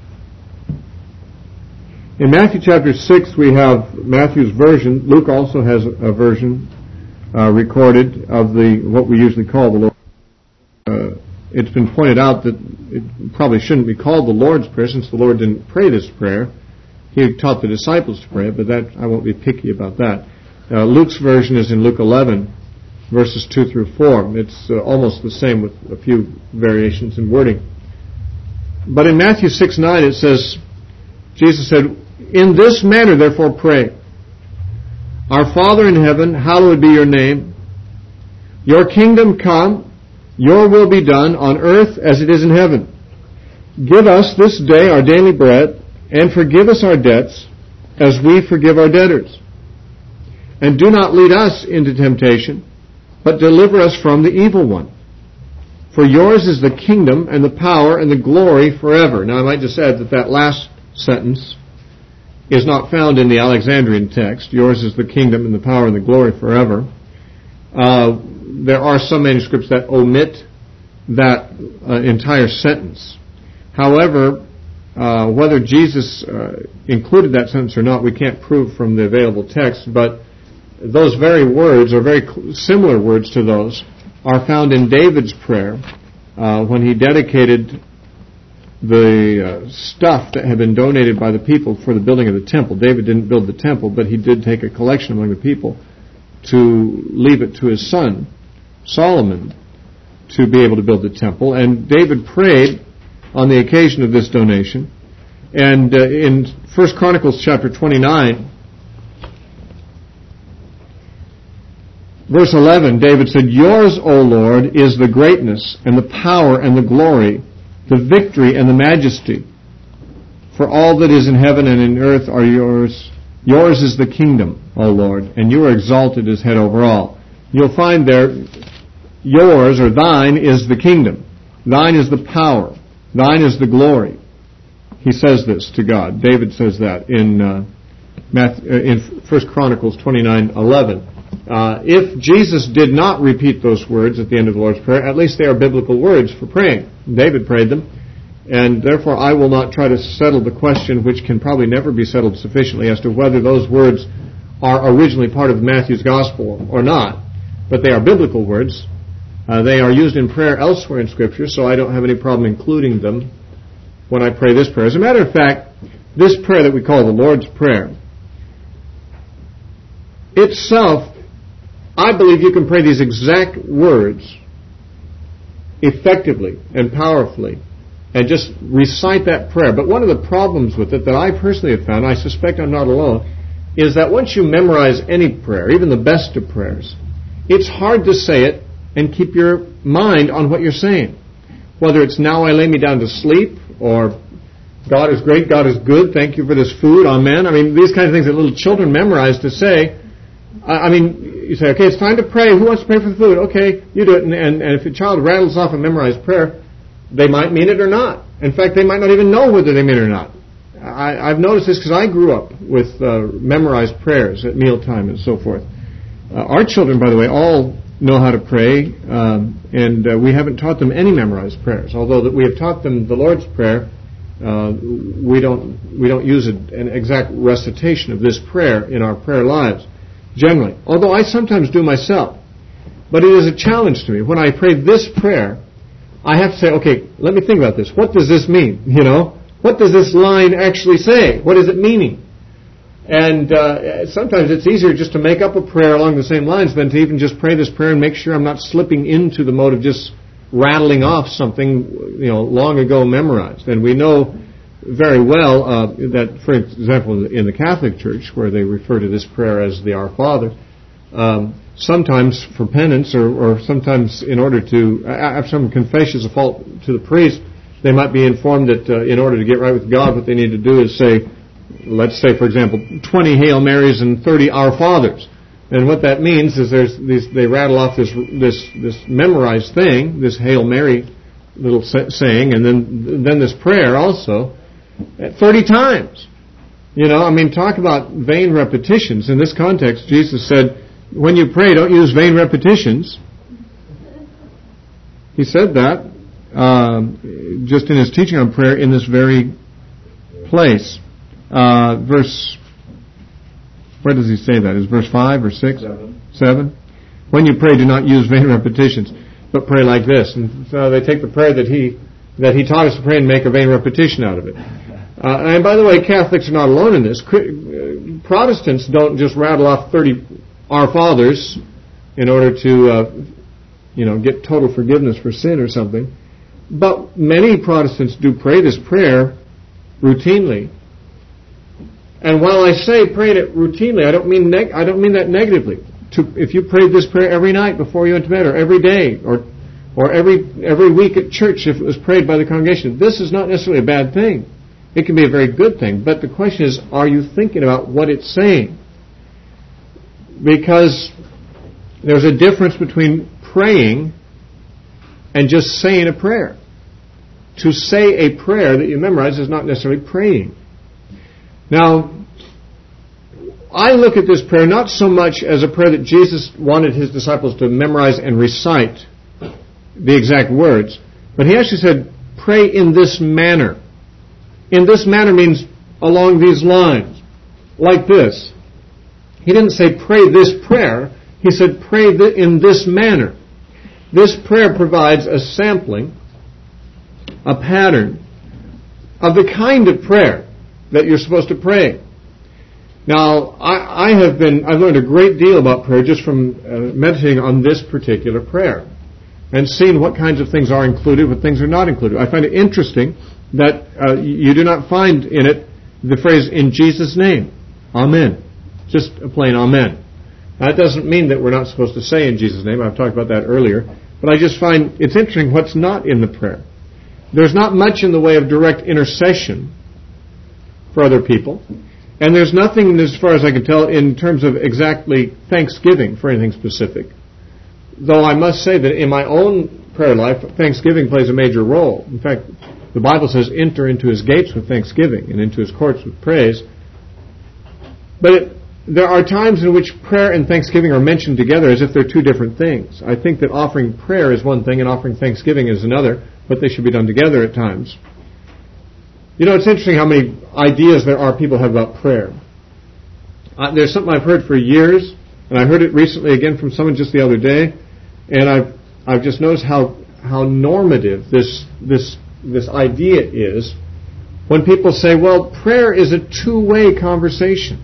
In Matthew chapter 6, we have Matthew's version. Luke also has a version recorded of what we usually call the Lord. It's been pointed out that it probably shouldn't be called the Lord's Prayer, since the Lord didn't pray this prayer. He taught the disciples to pray it, but that I won't be picky about that. Luke's version is in Luke 11, verses 2 through 4. It's almost the same with a few variations in wording. But in Matthew 6:9 it says, Jesus said, "In this manner therefore pray, Our Father in heaven, hallowed be your name. Your kingdom come, your will be done on earth as it is in heaven. Give us this day our daily bread, and forgive us our debts as we forgive our debtors. And do not lead us into temptation, but deliver us from the evil one. For yours is the kingdom and the power and the glory forever." Now I might just add that last sentence is not found in the Alexandrian text. Yours is the kingdom and the power and the glory forever. There are some manuscripts that omit that entire sentence. However, whether Jesus included that sentence or not, we can't prove from the available text, but those very words, or very similar words to those, are found in David's prayer when he dedicated the stuff that had been donated by the people for the building of the temple. David didn't build the temple, but he did take a collection among the people to leave it to his son, Solomon, to be able to build the temple. And David prayed on the occasion of this donation. And in 1 Chronicles chapter 29, verse 11, David said, "Yours, O Lord, is the greatness and the power and the glory, the victory and the majesty. For all that is in heaven and in earth are yours. Yours is the kingdom, O Lord, and you are exalted as head over all." You'll find there, yours or thine is the kingdom. Thine is the power. Thine is the glory. He says this to God. David says that in 1 Chronicles 29:11. If Jesus did not repeat those words at the end of the Lord's Prayer, at least they are biblical words for praying. David prayed them, and therefore I will not try to settle the question, which can probably never be settled sufficiently, as to whether those words are originally part of Matthew's Gospel or not. But they are biblical words. They are used in prayer elsewhere in Scripture, so I don't have any problem including them when I pray this prayer. As a matter of fact, this prayer that we call the Lord's Prayer itself, I believe you can pray these exact words effectively and powerfully and just recite that prayer. But one of the problems with it that I personally have found, I suspect I'm not alone, is that once you memorize any prayer, even the best of prayers, it's hard to say it and keep your mind on what you're saying. Whether it's "now I lay me down to sleep," or "God is great, God is good, thank you for this food, amen." I mean, these kinds of things that little children memorize to say. I mean, you say, "Okay, it's time to pray. Who wants to pray for the food?" Okay, you do it. And if a child rattles off a memorized prayer, they might mean it or not. In fact, they might not even know whether they mean it or not. I've noticed this because I grew up with memorized prayers at mealtime and so forth. Our children, by the way, all know how to pray, and we haven't taught them any memorized prayers. Although that we have taught them the Lord's Prayer, we don't use an exact recitation of this prayer in our prayer lives, generally. Although I sometimes do myself. But it is a challenge to me. When I pray this prayer, I have to say, okay, let me think about this. What does this mean? What does this line actually say? What is it meaning? And sometimes it's easier just to make up a prayer along the same lines than to even just pray this prayer and make sure I'm not slipping into the mode of just rattling off something, long ago memorized. And we know very well that, for example, in the Catholic Church, where they refer to this prayer as the Our Father, sometimes for penance or sometimes in order to, after someone confesses a fault to the priest, they might be informed that in order to get right with God, what they need to do is say, let's say, for example, 20 Hail Marys and 30 Our Fathers. And what that means is they rattle off this memorized thing, this Hail Mary little saying, and then this prayer also, 30 times. Talk about vain repetitions. In this context, Jesus said, when you pray, don't use vain repetitions. He said that just in his teaching on prayer in this very place. Verse, where does he say that? Is verse 5 or 6? 7. When you pray, do not use vain repetitions, but pray like this. And so they take the prayer that he taught us to pray and make a vain repetition out of it. And by the way, Catholics are not alone in this. Protestants don't just rattle off 30 Our Fathers in order to, get total forgiveness for sin or something. But many Protestants do pray this prayer routinely. And while I say pray it routinely, I don't mean that negatively. If you prayed this prayer every night before you went to bed, or every day, or every week at church, if it was prayed by the congregation, this is not necessarily a bad thing. It can be a very good thing. But the question is, are you thinking about what it's saying? Because there's a difference between praying and just saying a prayer. To say a prayer that you memorize is not necessarily praying. Now, I look at this prayer not so much as a prayer that Jesus wanted his disciples to memorize and recite the exact words, but he actually said, pray in this manner. In this manner means along these lines, like this. He didn't say pray this prayer, he said pray in this manner. This prayer provides a sampling, a pattern of the kind of prayer that you're supposed to pray. Now, I've learned a great deal about prayer just from meditating on this particular prayer and seeing what kinds of things are included, what things are not included. I find it interesting that you do not find in it the phrase, in Jesus' name, Amen. Just a plain Amen. That doesn't mean that we're not supposed to say in Jesus' name. I've talked about that earlier. But I just find it's interesting what's not in the prayer. There's not much in the way of direct intercession for other people. And there's nothing, as far as I can tell, in terms of exactly thanksgiving for anything specific. Though I must say that in my own prayer life, thanksgiving plays a major role. In fact, the Bible says, enter into his gates with thanksgiving and into his courts with praise. But there are times in which prayer and thanksgiving are mentioned together as if they're two different things. I think that offering prayer is one thing and offering thanksgiving is another, but they should be done together at times. It's interesting how many ideas people have about prayer. There's something I've heard for years, and I heard it recently again from someone just the other day, and I've just noticed how normative this idea is when people say, well, prayer is a two-way conversation.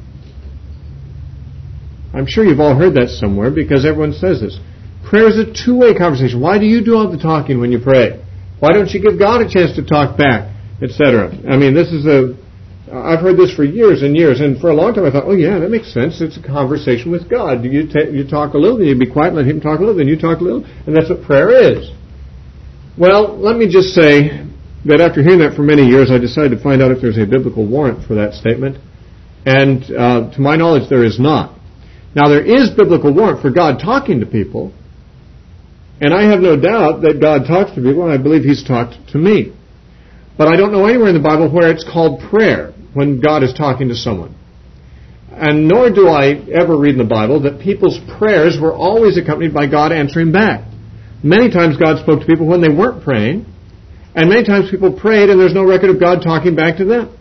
I'm sure you've all heard that somewhere because everyone says this. Prayer is a two-way conversation. Why do you do all the talking when you pray? Why don't you give God a chance to talk back, etc.? I've heard this for years and years, and for a long time I thought, oh yeah, that makes sense. It's a conversation with God. You talk a little, then you be quiet, let Him talk a little, then you talk a little, and that's what prayer is. Well, let me just say that after hearing that for many years, I decided to find out if there's a biblical warrant for that statement, and to my knowledge, there is not. Now, there is biblical warrant for God talking to people, and I have no doubt that God talks to people, and I believe He's talked to me. But I don't know anywhere in the Bible where it's called prayer when God is talking to someone. And nor do I ever read in the Bible that people's prayers were always accompanied by God answering back. Many times God spoke to people when they weren't praying, and many times people prayed and there's no record of God talking back to them.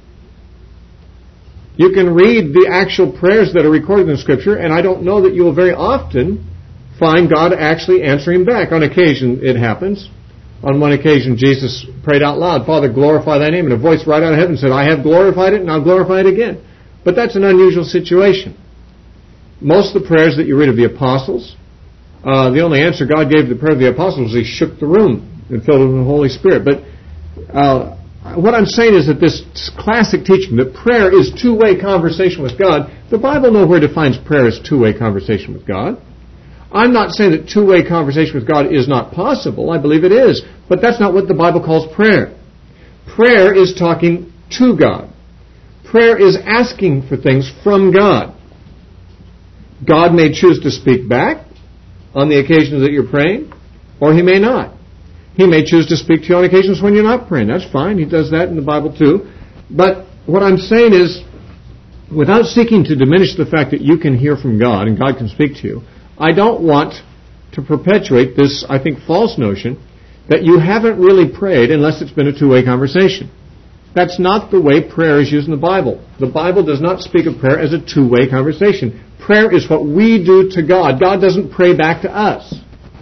You can read the actual prayers that are recorded in Scripture, and I don't know that you will very often find God actually answering back. On occasion, it happens. On one occasion, Jesus prayed out loud, Father, glorify Thy name. And a voice right out of heaven said, I have glorified it, and I'll glorify it again. But that's an unusual situation. Most of the prayers that you read of the apostles, the only answer God gave to the prayer of the apostles was He shook the room and filled it with the Holy Spirit. But what I'm saying is that this classic teaching that prayer is two-way conversation with God, the Bible nowhere defines prayer as two-way conversation with God. I'm not saying that two-way conversation with God is not possible. I believe it is. But that's not what the Bible calls prayer. Prayer is talking to God. Prayer is asking for things from God. God may choose to speak back on the occasions that you're praying, or He may not. He may choose to speak to you on occasions when you're not praying. That's fine. He does that in the Bible too. But what I'm saying is, without seeking to diminish the fact that you can hear from God and God can speak to you, I don't want to perpetuate this, I think, false notion that you haven't really prayed unless it's been a two-way conversation. That's not the way prayer is used in the Bible. The Bible does not speak of prayer as a two-way conversation. Prayer is what we do to God. God doesn't pray back to us.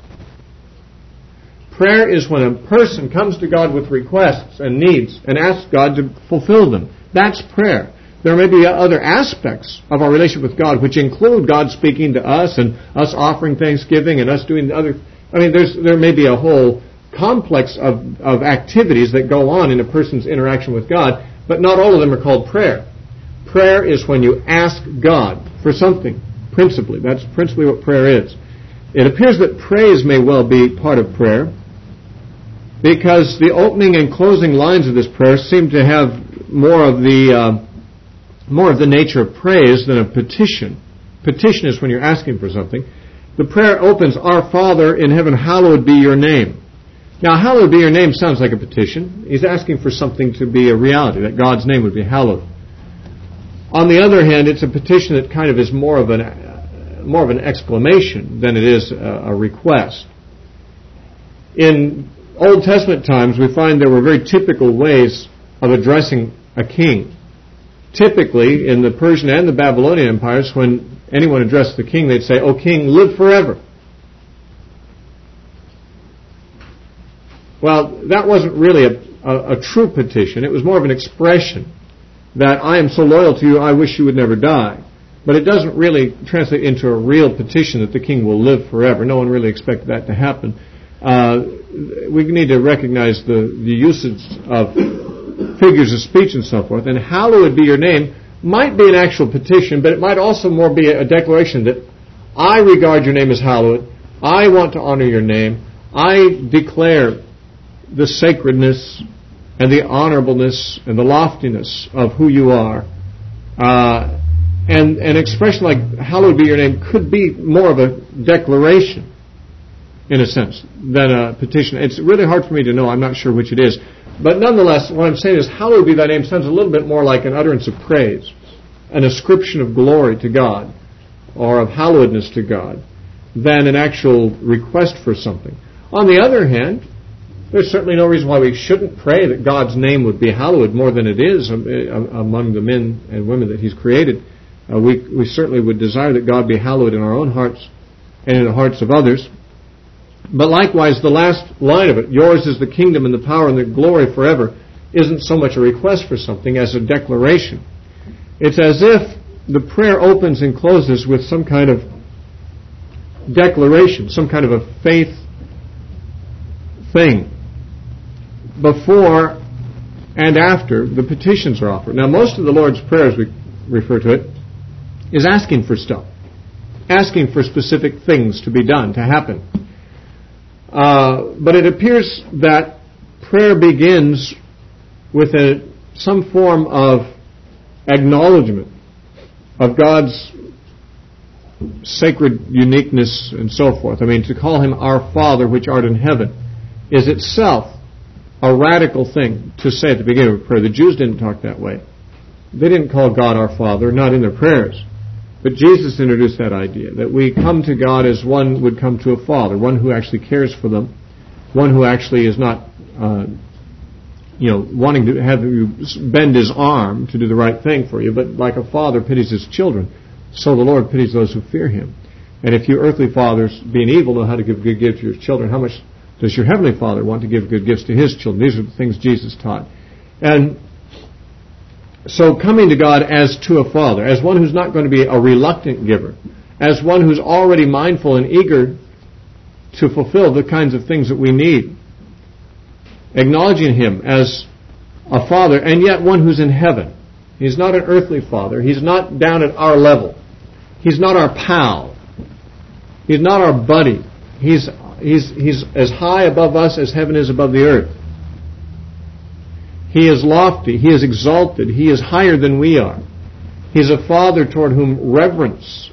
Prayer is when a person comes to God with requests and needs and asks God to fulfill them. That's prayer. There may be other aspects of our relationship with God which include God speaking to us and us offering thanksgiving and us doing the other. I mean, there may be a whole complex of activities that go on in a person's interaction with God, but not all of them are called prayer. Prayer is when you ask God for something, principally. That's principally what prayer is. It appears that praise may well be part of prayer because the opening and closing lines of this prayer seem to have more of the nature of praise than of petition. Petition is when you're asking for something. The prayer opens, "Our Father in heaven, hallowed be your name." Now, hallowed be your name sounds like a petition. He's asking for something to be a reality, that God's name would be hallowed. On the other hand, it's a petition that kind of is more of an exclamation than it is a request. In Old Testament times, we find there were very typical ways of addressing a king. Typically, in the Persian and the Babylonian empires, when anyone addressed the king, they'd say, "O king, live forever." Well, that wasn't really a true petition. It was more of an expression that I am so loyal to you, I wish you would never die. But it doesn't really translate into a real petition that the king will live forever. No one really expected that to happen. We need to recognize the usage of figures of speech and so forth. And hallowed be your name might be an actual petition, but it might also more be a declaration that I regard your name as hallowed. I want to honor your name. I declare the sacredness and the honorableness and the loftiness of who you are. And an expression like hallowed be your name could be more of a declaration, in a sense, than a petition. It's really hard for me to know. I'm not sure which it is. But nonetheless, what I'm saying is hallowed be thy name sounds a little bit more like an utterance of praise, an ascription of glory to God, or of hallowedness to God, than an actual request for something. On the other hand, there's certainly no reason why we shouldn't pray that God's name would be hallowed more than it is among the men and women that He's created. We certainly would desire that God be hallowed in our own hearts and in the hearts of others. But likewise, the last line of it, yours is the kingdom and the power and the glory forever, isn't so much a request for something as a declaration. It's as if the prayer opens and closes with some kind of declaration, some kind of a faith thing before and after the petitions are offered. Now, most of the Lord's Prayer, as we refer to it, is asking for stuff, asking for specific things to be done, to happen. But it appears that prayer begins with some form of acknowledgement of God's sacred uniqueness and so forth. I mean, to call Him our Father which art in heaven is itself a radical thing to say at the beginning of prayer. The Jews didn't talk that way. They didn't call God our Father, not in their prayers. But Jesus introduced that idea, that we come to God as one would come to a father, one who actually cares for them, one who actually is not, wanting to have you bend His arm to do the right thing for you, but like a father pities his children, so the Lord pities those who fear Him. And if you earthly fathers, being evil, know how to give good gifts to your children, how much does your heavenly Father want to give good gifts to His children? These are the things Jesus taught. And so coming to God as to a father, as one who's not going to be a reluctant giver, as one who's already mindful and eager to fulfill the kinds of things that we need, acknowledging Him as a father, and yet one who's in heaven. He's not an earthly father. He's not down at our level. He's not our pal. He's not our buddy. He's as high above us as heaven is above the earth. He is lofty. He is exalted. He is higher than we are. He's a Father toward whom reverence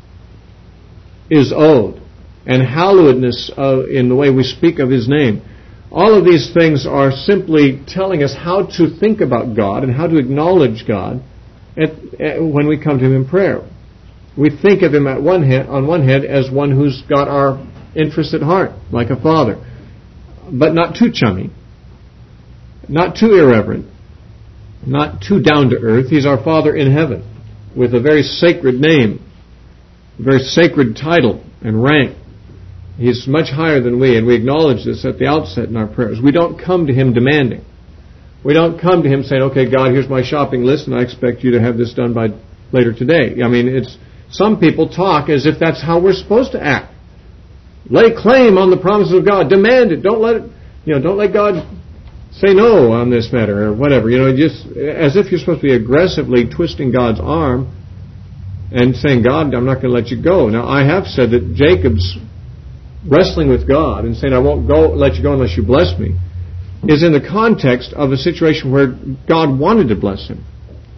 is owed, and hallowedness in the way we speak of His name. All of these things are simply telling us how to think about God and how to acknowledge God when we come to Him in prayer. We think of Him on one hand as one who's got our interests at heart, like a father, but not too chummy, not too irreverent, not too down to earth. He's our Father in heaven with a very sacred name, a very sacred title and rank. He's much higher than we, and we acknowledge this at the outset in our prayers. We don't come to Him demanding. We don't come to Him saying, okay, God, here's my shopping list, and I expect you to have this done by later today. I mean, some people talk as if that's how we're supposed to act. Lay claim on the promises of God. Demand it. Don't let God say no on this matter or whatever. Just as if you're supposed to be aggressively twisting God's arm and saying, God, I'm not going to let you go. Now, I have said that Jacob's wrestling with God and saying, I won't let you go unless you bless me, is in the context of a situation where God wanted to bless him.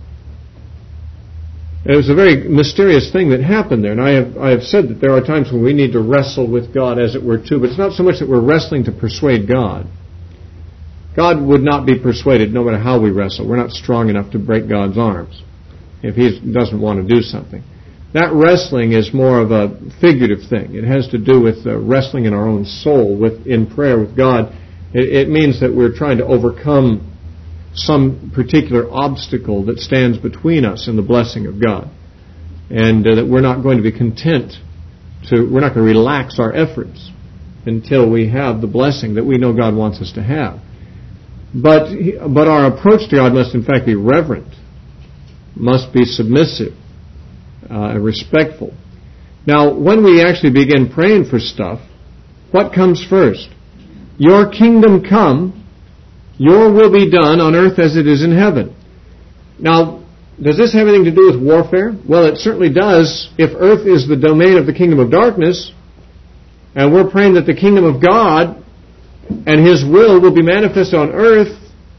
It was a very mysterious thing that happened there, and I have said that there are times when we need to wrestle with God, as it were, too, but it's not so much that we're wrestling to persuade God. God would not be persuaded no matter how we wrestle. We're not strong enough to break God's arms if He doesn't want to do something. That wrestling is more of a figurative thing. It has to do with wrestling in our own soul in prayer with God. It means that we're trying to overcome some particular obstacle that stands between us and the blessing of God. And that we're not going to be content we're not going to relax our efforts until we have the blessing that we know God wants us to have. But our approach to God must in fact be reverent, must be submissive, and respectful. Now, when we actually begin praying for stuff, what comes first? Your kingdom come, your will be done on earth as it is in heaven. Now, does this have anything to do with warfare? Well, it certainly does if earth is the domain of the kingdom of darkness, and we're praying that the kingdom of God and His will be manifested on earth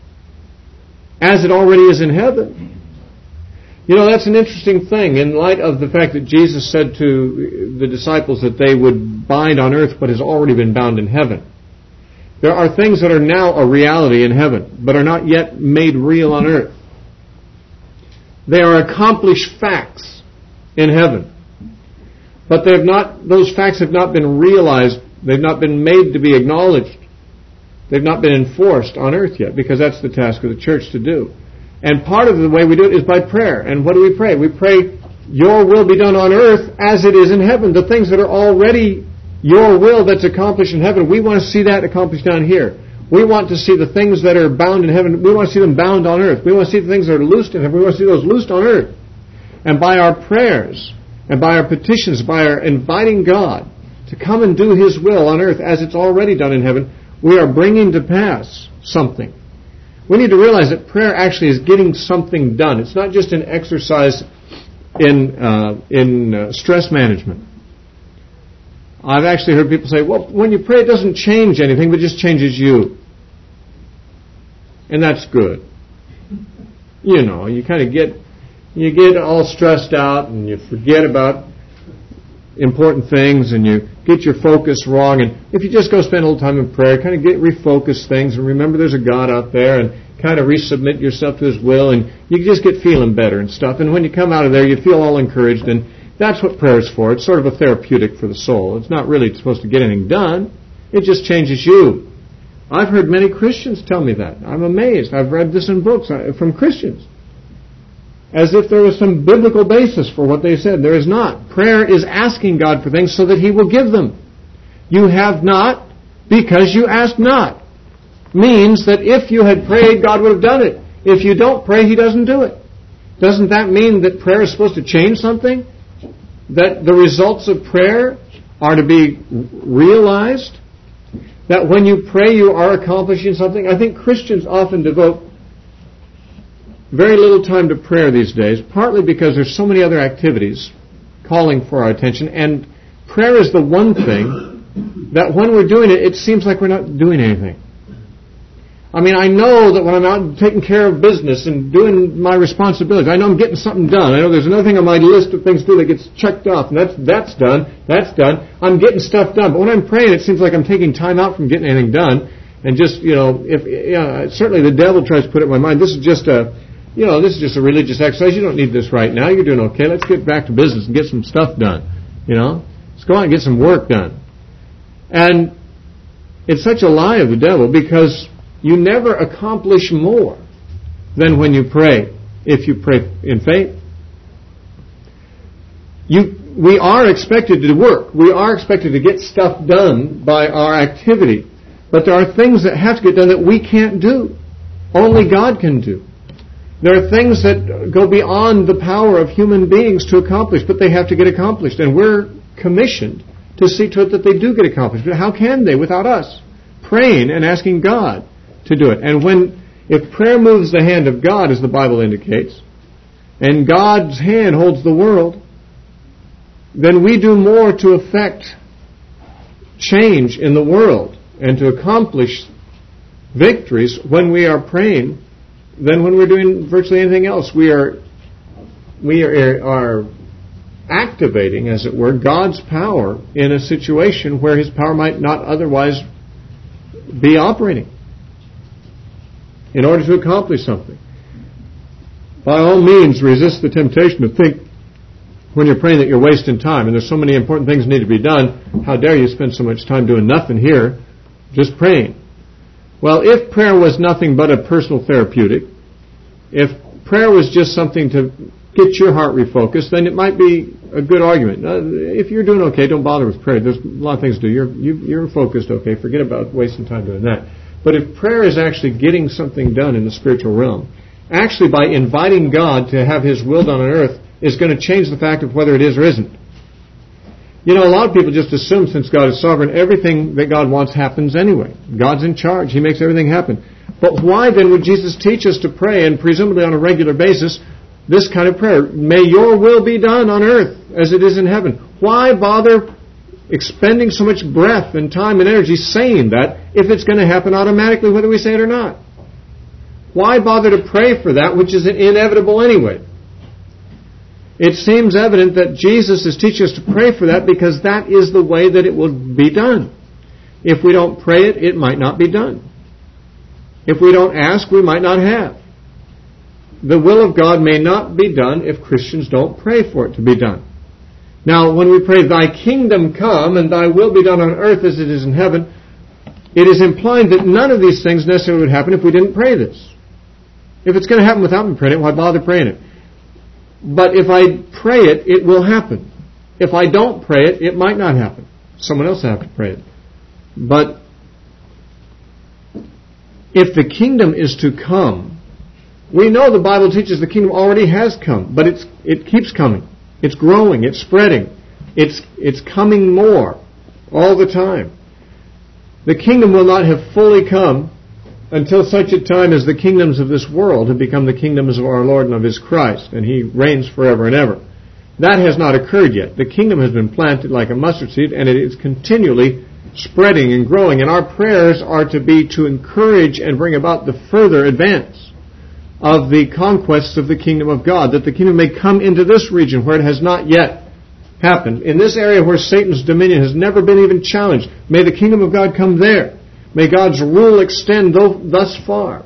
as it already is in heaven. That's an interesting thing in light of the fact that Jesus said to the disciples that they would bind on earth what has already been bound in heaven. There are things that are now a reality in heaven, but are not yet made real on earth. They are accomplished facts in heaven. But those facts have not been realized. They've not been made to be acknowledged. They've not been enforced on earth yet, because that's the task of the church to do. And part of the way we do it is by prayer. And what do we pray? We pray, your will be done on earth as it is in heaven. The things that are already your will that's accomplished in heaven, we want to see that accomplished down here. We want to see the things that are bound in heaven, we want to see them bound on earth. We want to see the things that are loosed in heaven, we want to see those loosed on earth. And by our prayers, and by our petitions, by our inviting God to come and do His will on earth as it's already done in heaven, we are bringing to pass something. We need to realize that prayer actually is getting something done. It's not just an exercise in stress management. I've actually heard people say, well, when you pray it doesn't change anything, but it just changes you. And that's good. You kind of get all stressed out and you forget about important things and you get your focus wrong. And if you just go spend a little time in prayer, kind of refocus things and remember there's a God out there and kind of resubmit yourself to His will, and you just get feeling better and stuff. And when you come out of there, you feel all encouraged, and that's what prayer is for. It's sort of a therapeutic for the soul. It's not really supposed to get anything done. It just changes you. I've heard many Christians tell me that. I'm amazed. I've read this in books from Christians, as if there was some biblical basis for what they said. There is not. Prayer is asking God for things so that He will give them. You have not because you ask not. Means that if you had prayed, God would have done it. If you don't pray, He doesn't do it. Doesn't that mean that prayer is supposed to change something? That the results of prayer are to be realized? That when you pray, you are accomplishing something? I think Christians often devote very little time to prayer these days, partly because there's so many other activities calling for our attention, and prayer is the one thing that when we're doing it, it seems like we're not doing anything. I mean, I know that when I'm out taking care of business and doing my responsibilities, I know I'm getting something done. I know there's another thing on my list of things to do that gets checked off, and that's done. I'm getting stuff done. But when I'm praying, it seems like I'm taking time out from getting anything done. And just, certainly the devil tries to put it in my mind, this is just a religious exercise. You don't need this right now. You're doing okay. Let's get back to business and get some stuff done. Let's go out and get some work done. And it's such a lie of the devil, because you never accomplish more than when you pray, if you pray in faith. We are expected to work. We are expected to get stuff done by our activity. But there are things that have to get done that we can't do. Only God can do. There are things that go beyond the power of human beings to accomplish, but they have to get accomplished. And we're commissioned to see to it that they do get accomplished. But how can they without us? Praying and asking God to do it. And if prayer moves the hand of God, as the Bible indicates, and God's hand holds the world, then we do more to affect change in the world and to accomplish victories when we are praying than when we're doing virtually anything else. We are activating, as it were, God's power in a situation where His power might not otherwise be operating in order to accomplish something. By all means, resist the temptation to think when you're praying that you're wasting time and there's so many important things need to be done. How dare you spend so much time doing nothing here, just praying? Well, if prayer was nothing but a personal therapeutic, if prayer was just something to get your heart refocused, then it might be a good argument. If you're doing okay, don't bother with prayer. There's a lot of things to do. You're focused, okay. Forget about wasting time doing that. But if prayer is actually getting something done in the spiritual realm, actually by inviting God to have His will done on earth, is going to change the fact of whether it is or isn't. A lot of people just assume since God is sovereign, everything that God wants happens anyway. God's in charge. He makes everything happen. But why then would Jesus teach us to pray, and presumably on a regular basis, this kind of prayer? May your will be done on earth as it is in heaven. Why bother expending so much breath and time and energy saying that if it's going to happen automatically whether we say it or not? Why bother to pray for that which is inevitable anyway? It seems evident that Jesus is teaching us to pray for that because that is the way that it will be done. If we don't pray it, it might not be done. If we don't ask, we might not have. The will of God may not be done if Christians don't pray for it to be done. Now, when we pray, Thy kingdom come and Thy will be done on earth as it is in heaven, it is implying that none of these things necessarily would happen if we didn't pray this. If it's going to happen without me praying it, why bother praying it? But if I pray it, it will happen. If I don't pray it, it might not happen. Someone else will have to pray it. But if the kingdom is to come, we know the Bible teaches the kingdom already has come, but it keeps coming. It's growing, it's spreading, it's coming more all the time. The kingdom will not have fully come until such a time as the kingdoms of this world have become the kingdoms of our Lord and of His Christ, and He reigns forever and ever. That has not occurred yet. The kingdom has been planted like a mustard seed, and it is continually spreading and growing, and our prayers are to be to encourage and bring about the further advance of the conquests of the kingdom of God, that the kingdom may come into this region where it has not yet happened. In this area where Satan's dominion has never been even challenged, may the kingdom of God come there. May God's rule extend thus far.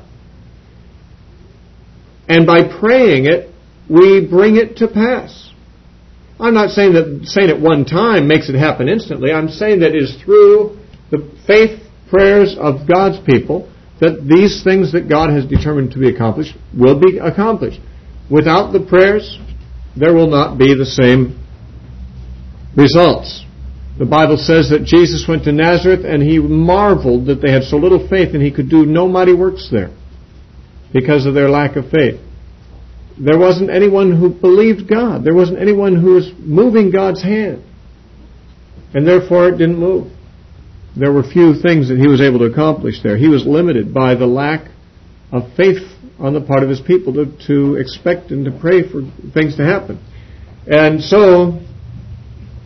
And by praying it, we bring it to pass. I'm not saying that saying it one time makes it happen instantly. I'm saying that it is through the faith prayers of God's people that these things that God has determined to be accomplished will be accomplished. Without the prayers, there will not be the same results. The Bible says that Jesus went to Nazareth and He marveled that they had so little faith and He could do no mighty works there because of their lack of faith. There wasn't anyone who believed God. There wasn't anyone who was moving God's hand. And therefore it didn't move. There were few things that He was able to accomplish there. He was limited by the lack of faith on the part of His people to expect and to pray for things to happen. And so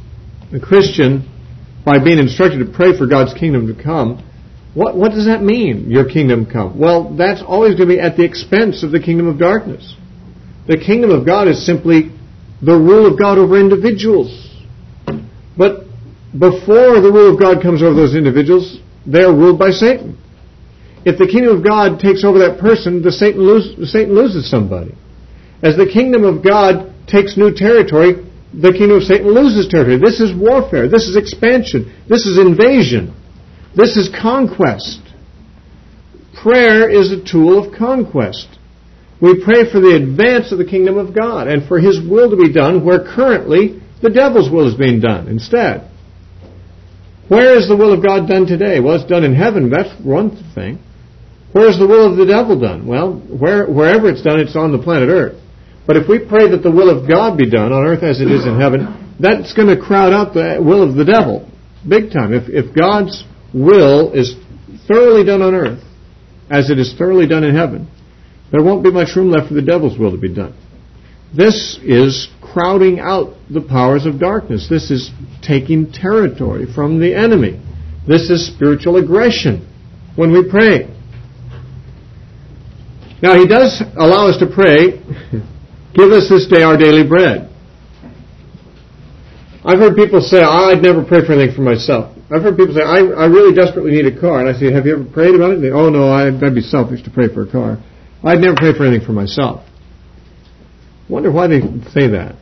a Christian, by being instructed to pray for God's kingdom to come, what does that mean, your kingdom come? Well, that's always going to be at the expense of the kingdom of darkness. The kingdom of God is simply the rule of God over individuals. But before the rule of God comes over those individuals, they are ruled by Satan. If the kingdom of God takes over that person, Satan loses somebody. As the kingdom of God takes new territory, the kingdom of Satan loses territory. This is warfare. This is expansion. This is invasion. This is conquest. Prayer is a tool of conquest. We pray for the advance of the kingdom of God and for His will to be done where currently the devil's will is being done instead. Where is the will of God done today? Well, it's done in heaven. That's one thing. Where is the will of the devil done? Well, wherever it's done, it's on the planet Earth. But if we pray that the will of God be done on earth as it is in heaven, that's going to crowd out the will of the devil big time. If God's will is thoroughly done on earth as it is thoroughly done in heaven, there won't be much room left for the devil's will to be done. This is crowding out the powers of darkness. This is taking territory from the enemy. This is spiritual aggression when we pray. Now, He does allow us to pray, give us this day our daily bread. I've heard people say, I'd never pray for anything for myself. I've heard people say, I really desperately need a car. And I say, have you ever prayed about it? They, oh, no, that'd be selfish to pray for a car. I'd never pray for anything for myself. I wonder why they say that.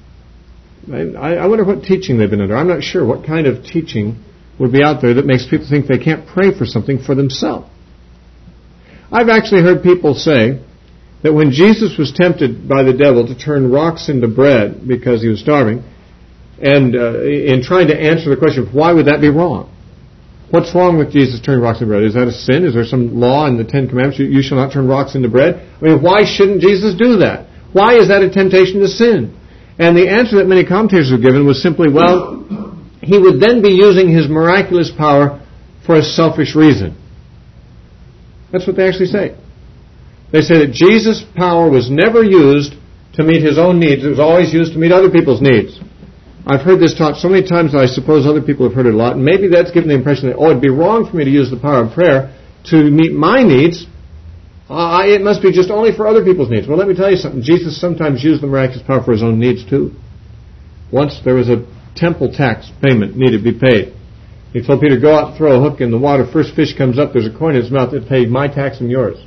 I wonder what teaching they've been under. I'm not sure what kind of teaching would be out there that makes people think they can't pray for something for themselves. I've actually heard people say that when Jesus was tempted by the devil to turn rocks into bread because He was starving, and in trying to answer the question, why would that be wrong? What's wrong with Jesus turning rocks into bread? Is that a sin? Is there some law in the Ten Commandments? You shall not turn rocks into bread? I mean, why shouldn't Jesus do that? Why is that a temptation to sin? And the answer that many commentators have given was simply, well, He would then be using His miraculous power for a selfish reason. That's what they actually say. They say that Jesus' power was never used to meet His own needs. It was always used to meet other people's needs. I've heard this taught so many times that I suppose other people have heard it a lot, and maybe that's given the impression that, it'd be wrong for me to use the power of prayer to meet my needs. It must be just only for other people's needs. Well, let me tell you something. Jesus sometimes used the miraculous power for His own needs too. Once there was a temple tax payment needed to be paid. He told Peter, go out and throw a hook in the water. First fish comes up, there's a coin in its mouth that paid my tax and yours.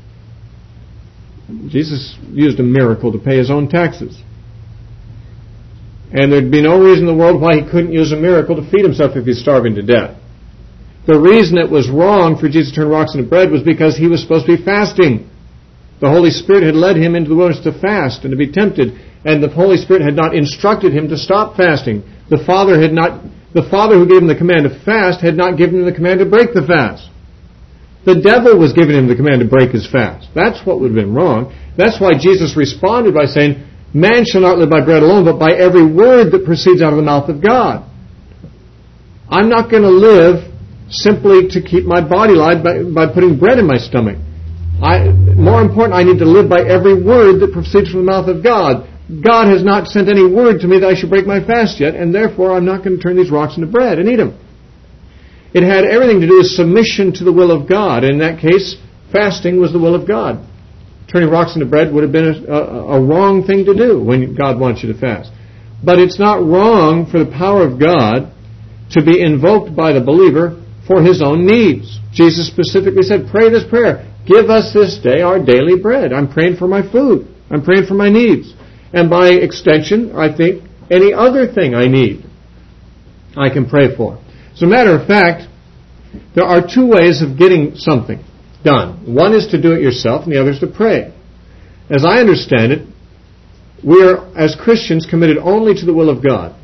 Jesus used a miracle to pay His own taxes. And there'd be no reason in the world why He couldn't use a miracle to feed Himself if He's starving to death. The reason it was wrong for Jesus to turn rocks into bread was because He was supposed to be fasting. The Holy Spirit had led Him into the wilderness to fast and to be tempted, and the Holy Spirit had not instructed Him to stop fasting. The Father who gave Him the command to fast had not given Him the command to break the fast. The devil was giving Him the command to break His fast. That's what would have been wrong. That's why Jesus responded by saying, man shall not live by bread alone, but by every word that proceeds out of the mouth of God. I'm not going to live simply to keep my body alive by putting bread in my stomach. More important, I need to live by every word that proceeds from the mouth of God. God has not sent any word to me that I should break my fast yet, and therefore I'm not going to turn these rocks into bread and eat them. It had everything to do with submission to the will of God. In that case, fasting was the will of God. Turning rocks into bread would have been a wrong thing to do when God wants you to fast. But it's not wrong for the power of God to be invoked by the believer for his own needs. Jesus specifically said, pray this prayer. Give us this day our daily bread. I'm praying for my food. I'm praying for my needs. And by extension, I think, any other thing I need, I can pray for. As a matter of fact, there are two ways of getting something done. One is to do it yourself, and the other is to pray. As I understand it, we are, as Christians, committed only to the will of God.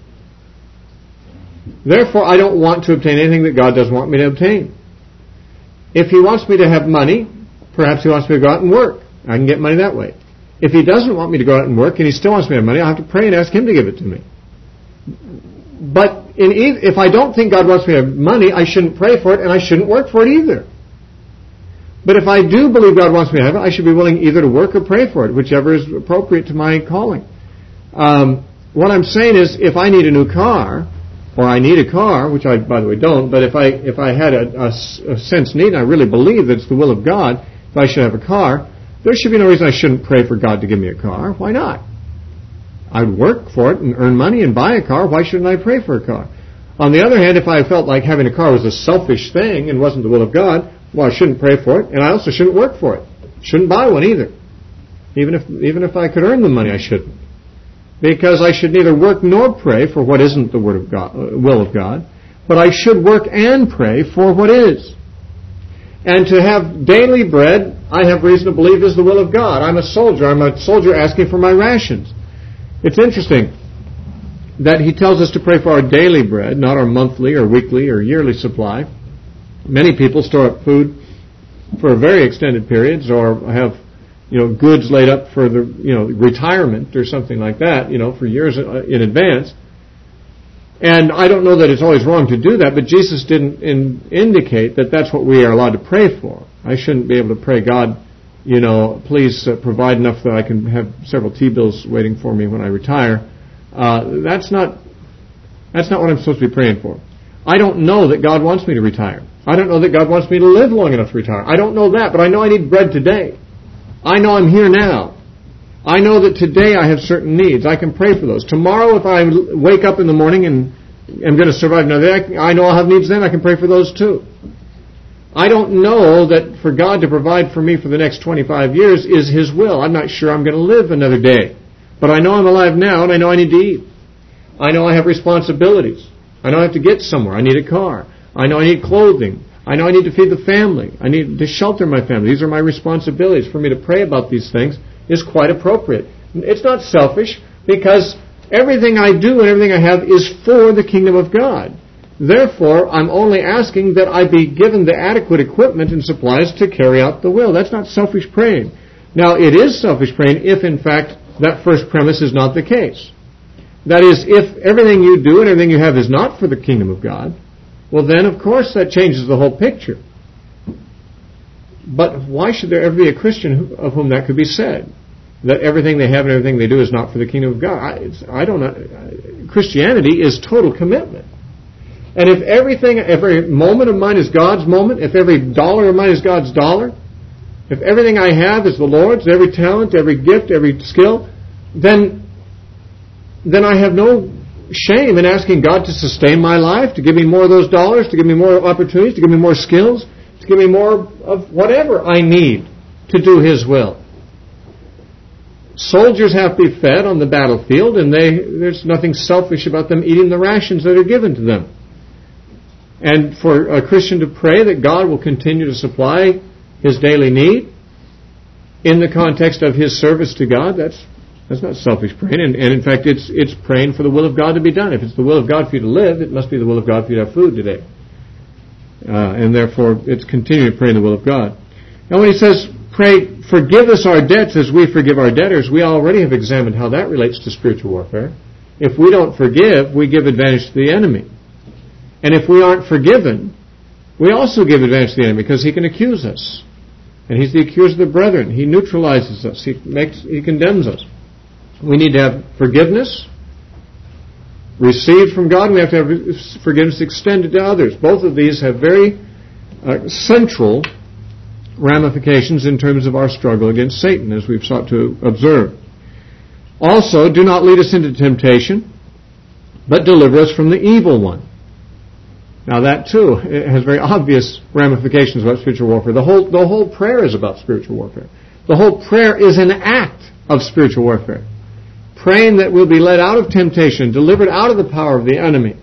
Therefore, I don't want to obtain anything that God doesn't want me to obtain. If He wants me to have money, perhaps He wants me to go out and work. I can get money that way. If He doesn't want me to go out and work, and He still wants me to have money, I'll have to pray and ask Him to give it to me. But if I don't think God wants me to have money, I shouldn't pray for it, and I shouldn't work for it either. But if I do believe God wants me to have it, I should be willing either to work or pray for it, whichever is appropriate to my calling. What I'm saying is, if I need a new car, or I need a car, which I, by the way, don't, but if I had a sense need, and I really believe that it's the will of God, if I should have a car, there should be no reason I shouldn't pray for God to give me a car. Why not? I'd work for it and earn money and buy a car. Why shouldn't I pray for a car? On the other hand, if I felt like having a car was a selfish thing and wasn't the will of God, well, I shouldn't pray for it, and I also shouldn't work for it. Shouldn't buy one either. Even if I could earn the money, I shouldn't. Because I should neither work nor pray for what isn't the will of God, but I should work and pray for what is. And to have daily bread, I have reason to believe is the will of God. I'm a soldier. I'm a soldier asking for my rations. It's interesting that he tells us to pray for our daily bread, not our monthly or weekly or yearly supply. Many people store up food for very extended periods, or have goods laid up for the retirement or something like that, for years in advance. And I don't know that it's always wrong to do that, but Jesus didn't indicate that that's what we are allowed to pray for. I shouldn't be able to pray, God, please provide enough that I can have several T-bills waiting for me when I retire. That's not what I'm supposed to be praying for. I don't know that God wants me to retire. I don't know that God wants me to live long enough to retire. I don't know that, but I know I need bread today. I know I'm here now. I know that today I have certain needs. I can pray for those. Tomorrow, if I wake up in the morning and am going to survive another day, I know I'll have needs then. I can pray for those too. I don't know that for God to provide for me for the next 25 years is His will. I'm not sure I'm going to live another day. But I know I'm alive now, and I know I need to eat. I know I have responsibilities. I know I have to get somewhere. I need a car. I know I need clothing. I know I need to feed the family. I need to shelter my family. These are my responsibilities. For me to pray about these things is quite appropriate. It's not selfish, because everything I do and everything I have is for the kingdom of God. Therefore, I'm only asking that I be given the adequate equipment and supplies to carry out the will. That's not selfish praying. Now, it is selfish praying if, in fact, that first premise is not the case. That is, if everything you do and everything you have is not for the kingdom of God, well then, of course, that changes the whole picture. But why should there ever be a Christian of whom that could be said? That everything they have and everything they do is not for the kingdom of God. I don't know. Christianity is total commitment. And if every moment of mine is God's moment, if every dollar of mine is God's dollar, if everything I have is the Lord's, every talent, every gift, every skill, then I have no shame in asking God to sustain my life, to give me more of those dollars, to give me more opportunities, to give me more skills, to give me more of whatever I need to do His will. Soldiers have to be fed on the battlefield, and there's nothing selfish about them eating the rations that are given to them. And for a Christian to pray that God will continue to supply his daily need in the context of his service to God, that's not selfish praying. And in fact, it's praying for the will of God to be done. If it's the will of God for you to live, it must be the will of God for you to have food today. And therefore, it's continuing to pray in the will of God. Now when he says, pray, forgive us our debts as we forgive our debtors, we already have examined how that relates to spiritual warfare. If we don't forgive, we give advantage to the enemy. And if we aren't forgiven, we also give advantage to the enemy, because he can accuse us. And he's the accuser of the brethren. He neutralizes us. He condemns us. We need to have forgiveness received from God, and we have to have forgiveness extended to others. Both of these have very central ramifications in terms of our struggle against Satan, as we've sought to observe. Also, do not lead us into temptation, but deliver us from the evil one. Now that too has very obvious ramifications about spiritual warfare. The whole prayer is about spiritual warfare. The whole prayer is an act of spiritual warfare. Praying that we'll be led out of temptation, delivered out of the power of the enemy.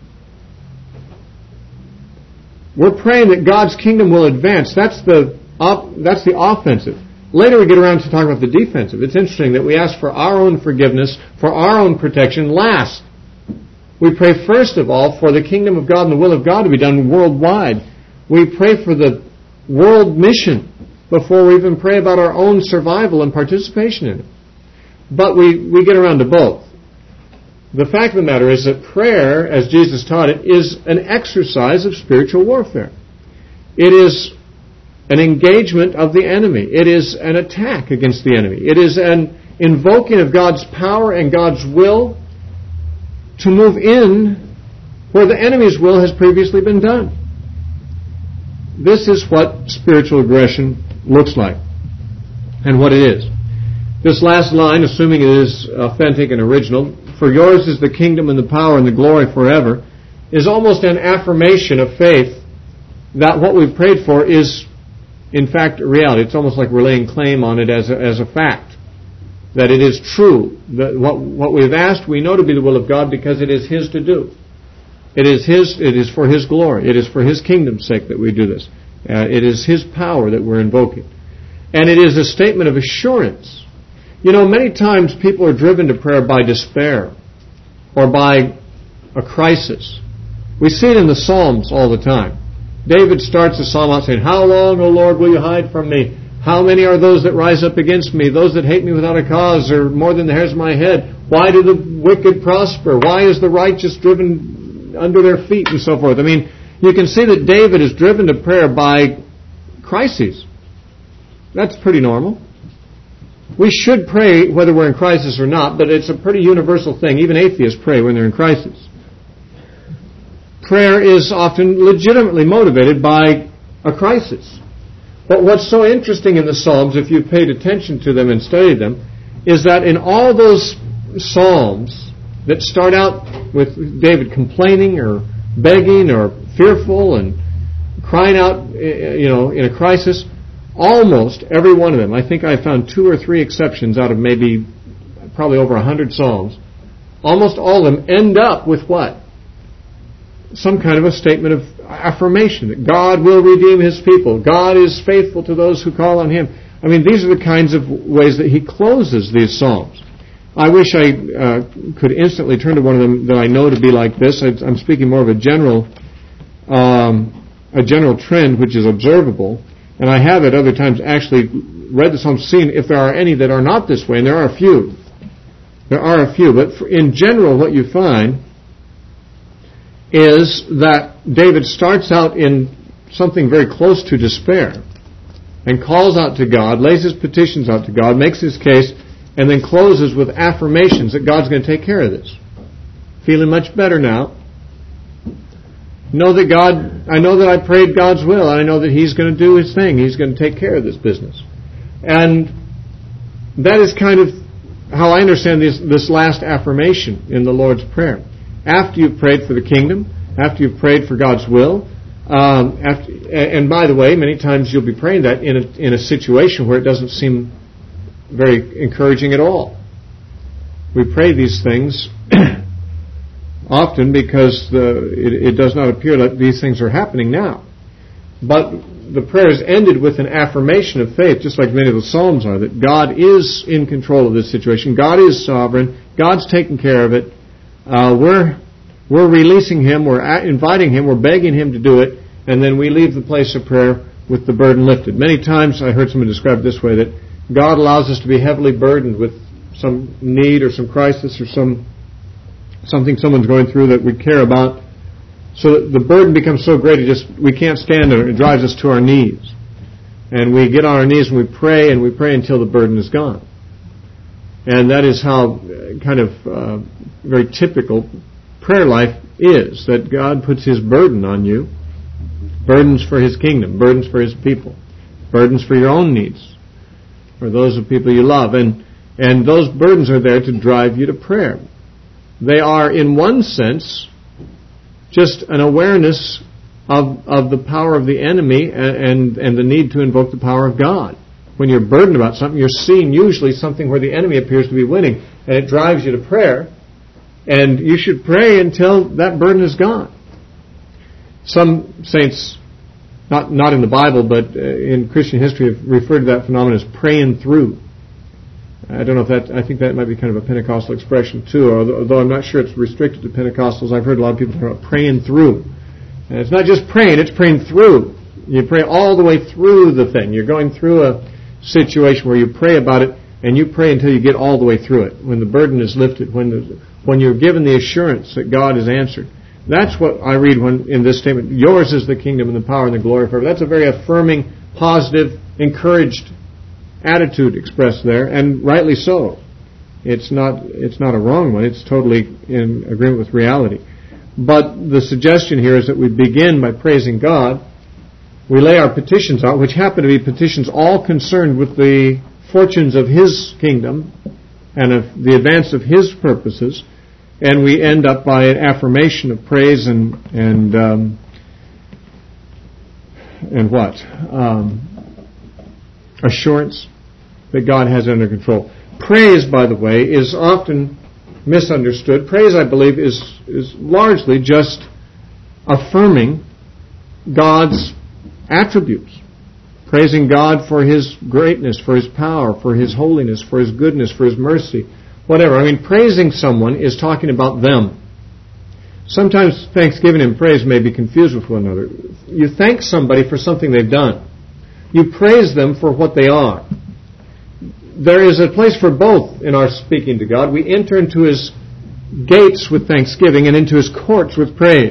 We're praying that God's kingdom will advance. That's the offensive. Later we get around to talking about the defensive. It's interesting that we ask for our own forgiveness, for our own protection last. We pray first of all for the kingdom of God and the will of God to be done worldwide. We pray for the world mission before we even pray about our own survival and participation in it. But we get around to both. The fact of the matter is that prayer, as Jesus taught it, is an exercise of spiritual warfare. It is an engagement of the enemy. It is an attack against the enemy. It is an invoking of God's power and God's will to move in where the enemy's will has previously been done. This is what spiritual aggression looks like and what it is. This last line, assuming it is authentic and original, "For yours is the kingdom and the power and the glory forever," is almost an affirmation of faith that what we've prayed for is in fact a reality. It's almost like we're laying claim on it as a fact, that it is true. That what we've asked we know to be the will of God because it is His to do. It is for His glory. It is for His kingdom's sake that we do this. It is His power that we're invoking. And it is a statement of assurance. You know, many times people are driven to prayer by despair or by a crisis. We see it in the Psalms all the time. David starts the psalm out saying, "How long, O Lord, will you hide from me? How many are those that rise up against me? Those that hate me without a cause are more than the hairs of my head. Why do the wicked prosper? Why is the righteous driven under their feet?" and so forth. I mean, you can see that David is driven to prayer by crises. That's pretty normal. We should pray whether we're in crisis or not, but it's a pretty universal thing. Even atheists pray when they're in crisis. Prayer is often legitimately motivated by a crisis. But what's so interesting in the Psalms, if you've paid attention to them and studied them, is that in all those Psalms that start out with David complaining or begging or fearful and crying out, in a crisis, almost every one of them, I think I found 2 or 3 exceptions out of maybe probably over 100 Psalms, almost all of them end up with what? Some kind of a statement of affirmation that God will redeem His people. God is faithful to those who call on Him. I mean, these are the kinds of ways that he closes these Psalms. I wish I could instantly turn to one of them that I know to be like this. I'm speaking more of a general trend which is observable. And I have at other times actually read the Psalms, seen if there are any that are not this way, and there are a few. There are a few, but in general what you find is that David starts out in something very close to despair and calls out to God, lays his petitions out to God, makes his case, and then closes with affirmations that God's going to take care of this. Feeling much better now. I know that I prayed God's will. I know that He's going to do His thing. He's going to take care of this business. And that is kind of how I understand this last affirmation in the Lord's Prayer. After you've prayed for the kingdom, after you've prayed for God's will, and by the way, many times you'll be praying that in a situation where it doesn't seem very encouraging at all. We pray these things often because it does not appear that these things are happening now. But the prayer is ended with an affirmation of faith, just like many of the Psalms are, that God is in control of this situation. God is sovereign. God's taking care of it. We're releasing Him. We're inviting Him. We're begging Him to do it. And then we leave the place of prayer with the burden lifted. Many times I heard someone describe it this way, that God allows us to be heavily burdened with some need or some crisis or something someone's going through that we care about, so that the burden becomes so great we can't stand it. It drives us to our knees. And we get on our knees and we pray until the burden is gone. And that is how kind of very typical prayer life is, that God puts His burden on you. Burdens for His kingdom, burdens for His people, burdens for your own needs, or those of people you love. And those burdens are there to drive you to prayer. They are, in one sense, just an awareness of the power of the enemy and the need to invoke the power of God. When you're burdened about something, you're seeing usually something where the enemy appears to be winning, and it drives you to prayer. And you should pray until that burden is gone. Some saints, not in the Bible, but in Christian history, have referred to that phenomenon as praying through. I don't know if I think that might be kind of a Pentecostal expression too, although I'm not sure it's restricted to Pentecostals. I've heard a lot of people talk about praying through. And it's not just praying, it's praying through. You pray all the way through the thing. You're going through a situation where you pray about it, and you pray until you get all the way through it. When the burden is lifted, when you're given the assurance that God has answered. That's what I read in this statement. Yours is the kingdom and the power and the glory forever. That's a very affirming, positive, encouraged attitude expressed there, and rightly so. It's not a wrong one. It's totally in agreement with reality. But the suggestion here is that we begin by praising God. We lay our petitions out, which happen to be petitions all concerned with the fortunes of His kingdom and of the advance of His purposes, and we end up by an affirmation of praise and what? Assurance that God has it under control. Praise, by the way, is often misunderstood. Praise, I believe, is largely just affirming God's attributes. Praising God for His greatness, for His power, for His holiness, for His goodness, for His mercy, whatever. I mean, praising someone is talking about them. Sometimes thanksgiving and praise may be confused with one another. You thank somebody for something they've done. You praise them for what they are. There is a place for both in our speaking to God. We enter into His gates with thanksgiving and into His courts with praise.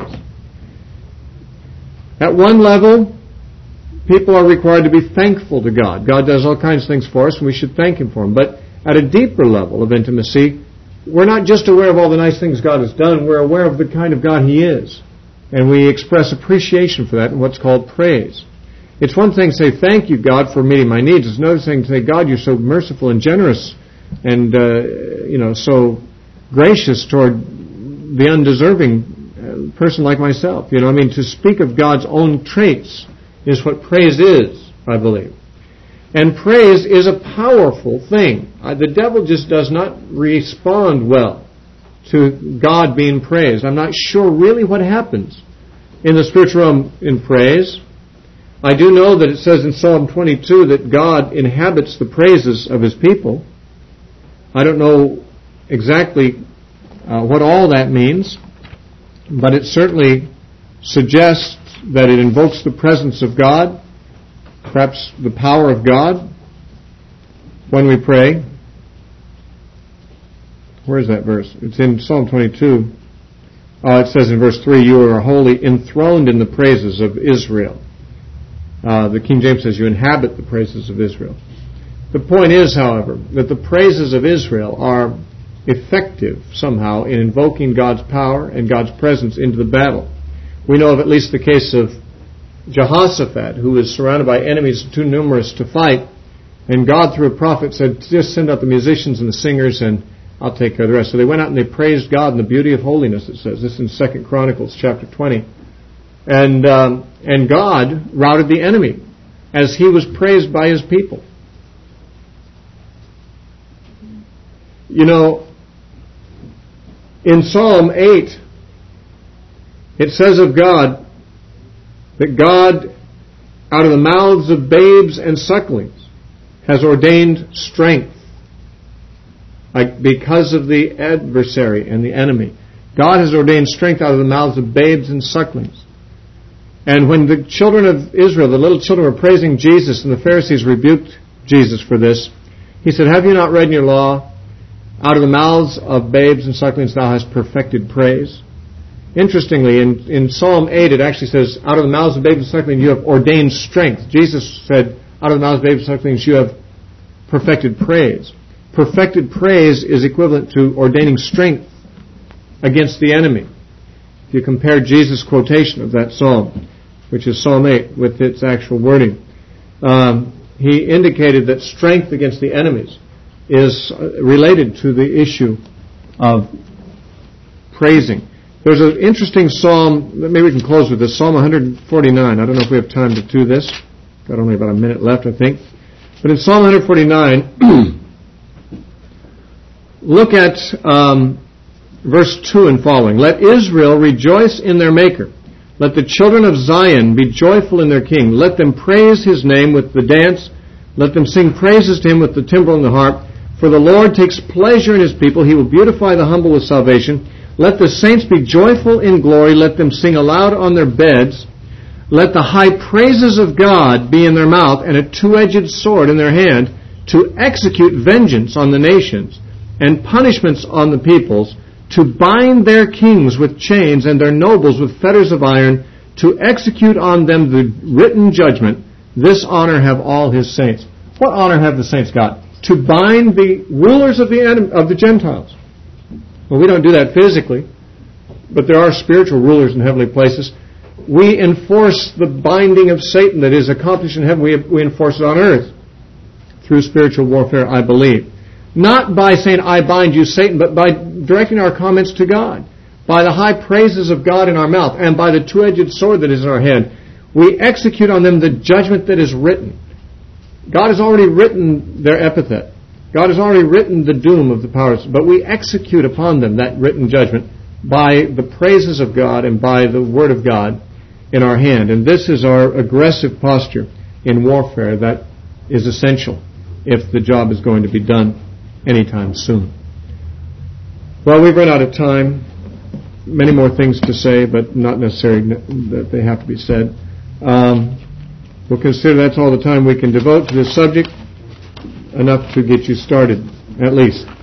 At one level, people are required to be thankful to God. God does all kinds of things for us, and we should thank Him for them. But at a deeper level of intimacy, we're not just aware of all the nice things God has done, we're aware of the kind of God He is. And we express appreciation for that in what's called praise. It's one thing to say, thank you, God, for meeting my needs. It's another thing to say, God, you're so merciful and generous and, so gracious toward the undeserving person like myself. To speak of God's own traits is what praise is, I believe. And praise is a powerful thing. The devil just does not respond well to God being praised. I'm not sure really what happens in the spiritual realm in praise. I do know that it says in Psalm 22 that God inhabits the praises of His people. I don't know exactly what all that means, but it certainly suggests that it invokes the presence of God, perhaps the power of God, when we pray. Where is that verse? It's in Psalm 22. It says in verse 3, you are holy, enthroned in the praises of Israel. The King James says you inhabit the praises of Israel. The point is, however, that the praises of Israel are effective somehow in invoking God's power and God's presence into the battle. We know of at least the case of Jehoshaphat, who was surrounded by enemies too numerous to fight, and God through a prophet said, just send out the musicians and the singers and I'll take care of the rest. So they went out and they praised God in the beauty of holiness, it says. This is in 2 Chronicles chapter 20. And God routed the enemy as He was praised by His people. In Psalm 8, it says of God that God, out of the mouths of babes and sucklings, has ordained strength. Because of the adversary and the enemy. God has ordained strength out of the mouths of babes and sucklings. And when the children of Israel, the little children, were praising Jesus, and the Pharisees rebuked Jesus for this, He said, have you not read in your law, out of the mouths of babes and sucklings thou hast perfected praise? Interestingly, in Psalm 8 it actually says, out of the mouths of babes and sucklings you have ordained strength. Jesus said, out of the mouths of babes and sucklings you have perfected praise. Perfected praise is equivalent to ordaining strength against the enemy. If you compare Jesus' quotation of that psalm, which is Psalm 8, with its actual wording, he indicated that strength against the enemies is related to the issue of praising. There's an interesting psalm, maybe we can close with this, Psalm 149. I don't know if we have time to do this. Got only about a minute left, I think. But in Psalm 149, look at verse 2 and following. Let Israel rejoice in their Maker. Let the children of Zion be joyful in their King. Let them praise His name with the dance. Let them sing praises to Him with the timbrel and the harp. For the Lord takes pleasure in His people. He will beautify the humble with salvation. Let the saints be joyful in glory. Let them sing aloud on their beds. Let the high praises of God be in their mouth and a two-edged sword in their hand to execute vengeance on the nations and punishments on the peoples, to bind their kings with chains and their nobles with fetters of iron, to execute on them the written judgment. This honor have all His saints. What honor have the saints got? To bind the rulers of the Gentiles. Well, we don't do that physically. but there are spiritual rulers in heavenly places. We enforce the binding of Satan that is accomplished in heaven. We enforce it on earth through spiritual warfare, I believe. Not by saying, I bind you, Satan, but by directing our comments to God. By the high praises of God in our mouth and by the two-edged sword that is in our hand. We execute on them the judgment that is written. God has already written their epithet. God has already written the doom of the powers, but we execute upon them that written judgment by the praises of God and by the Word of God in our hand. And this is our aggressive posture in warfare that is essential if the job is going to be done anytime soon. Well, we've run out of time. Many more things to say, but not necessarily that they have to be said. We'll consider that's all the time we can devote to this subject, enough to get you started, at least.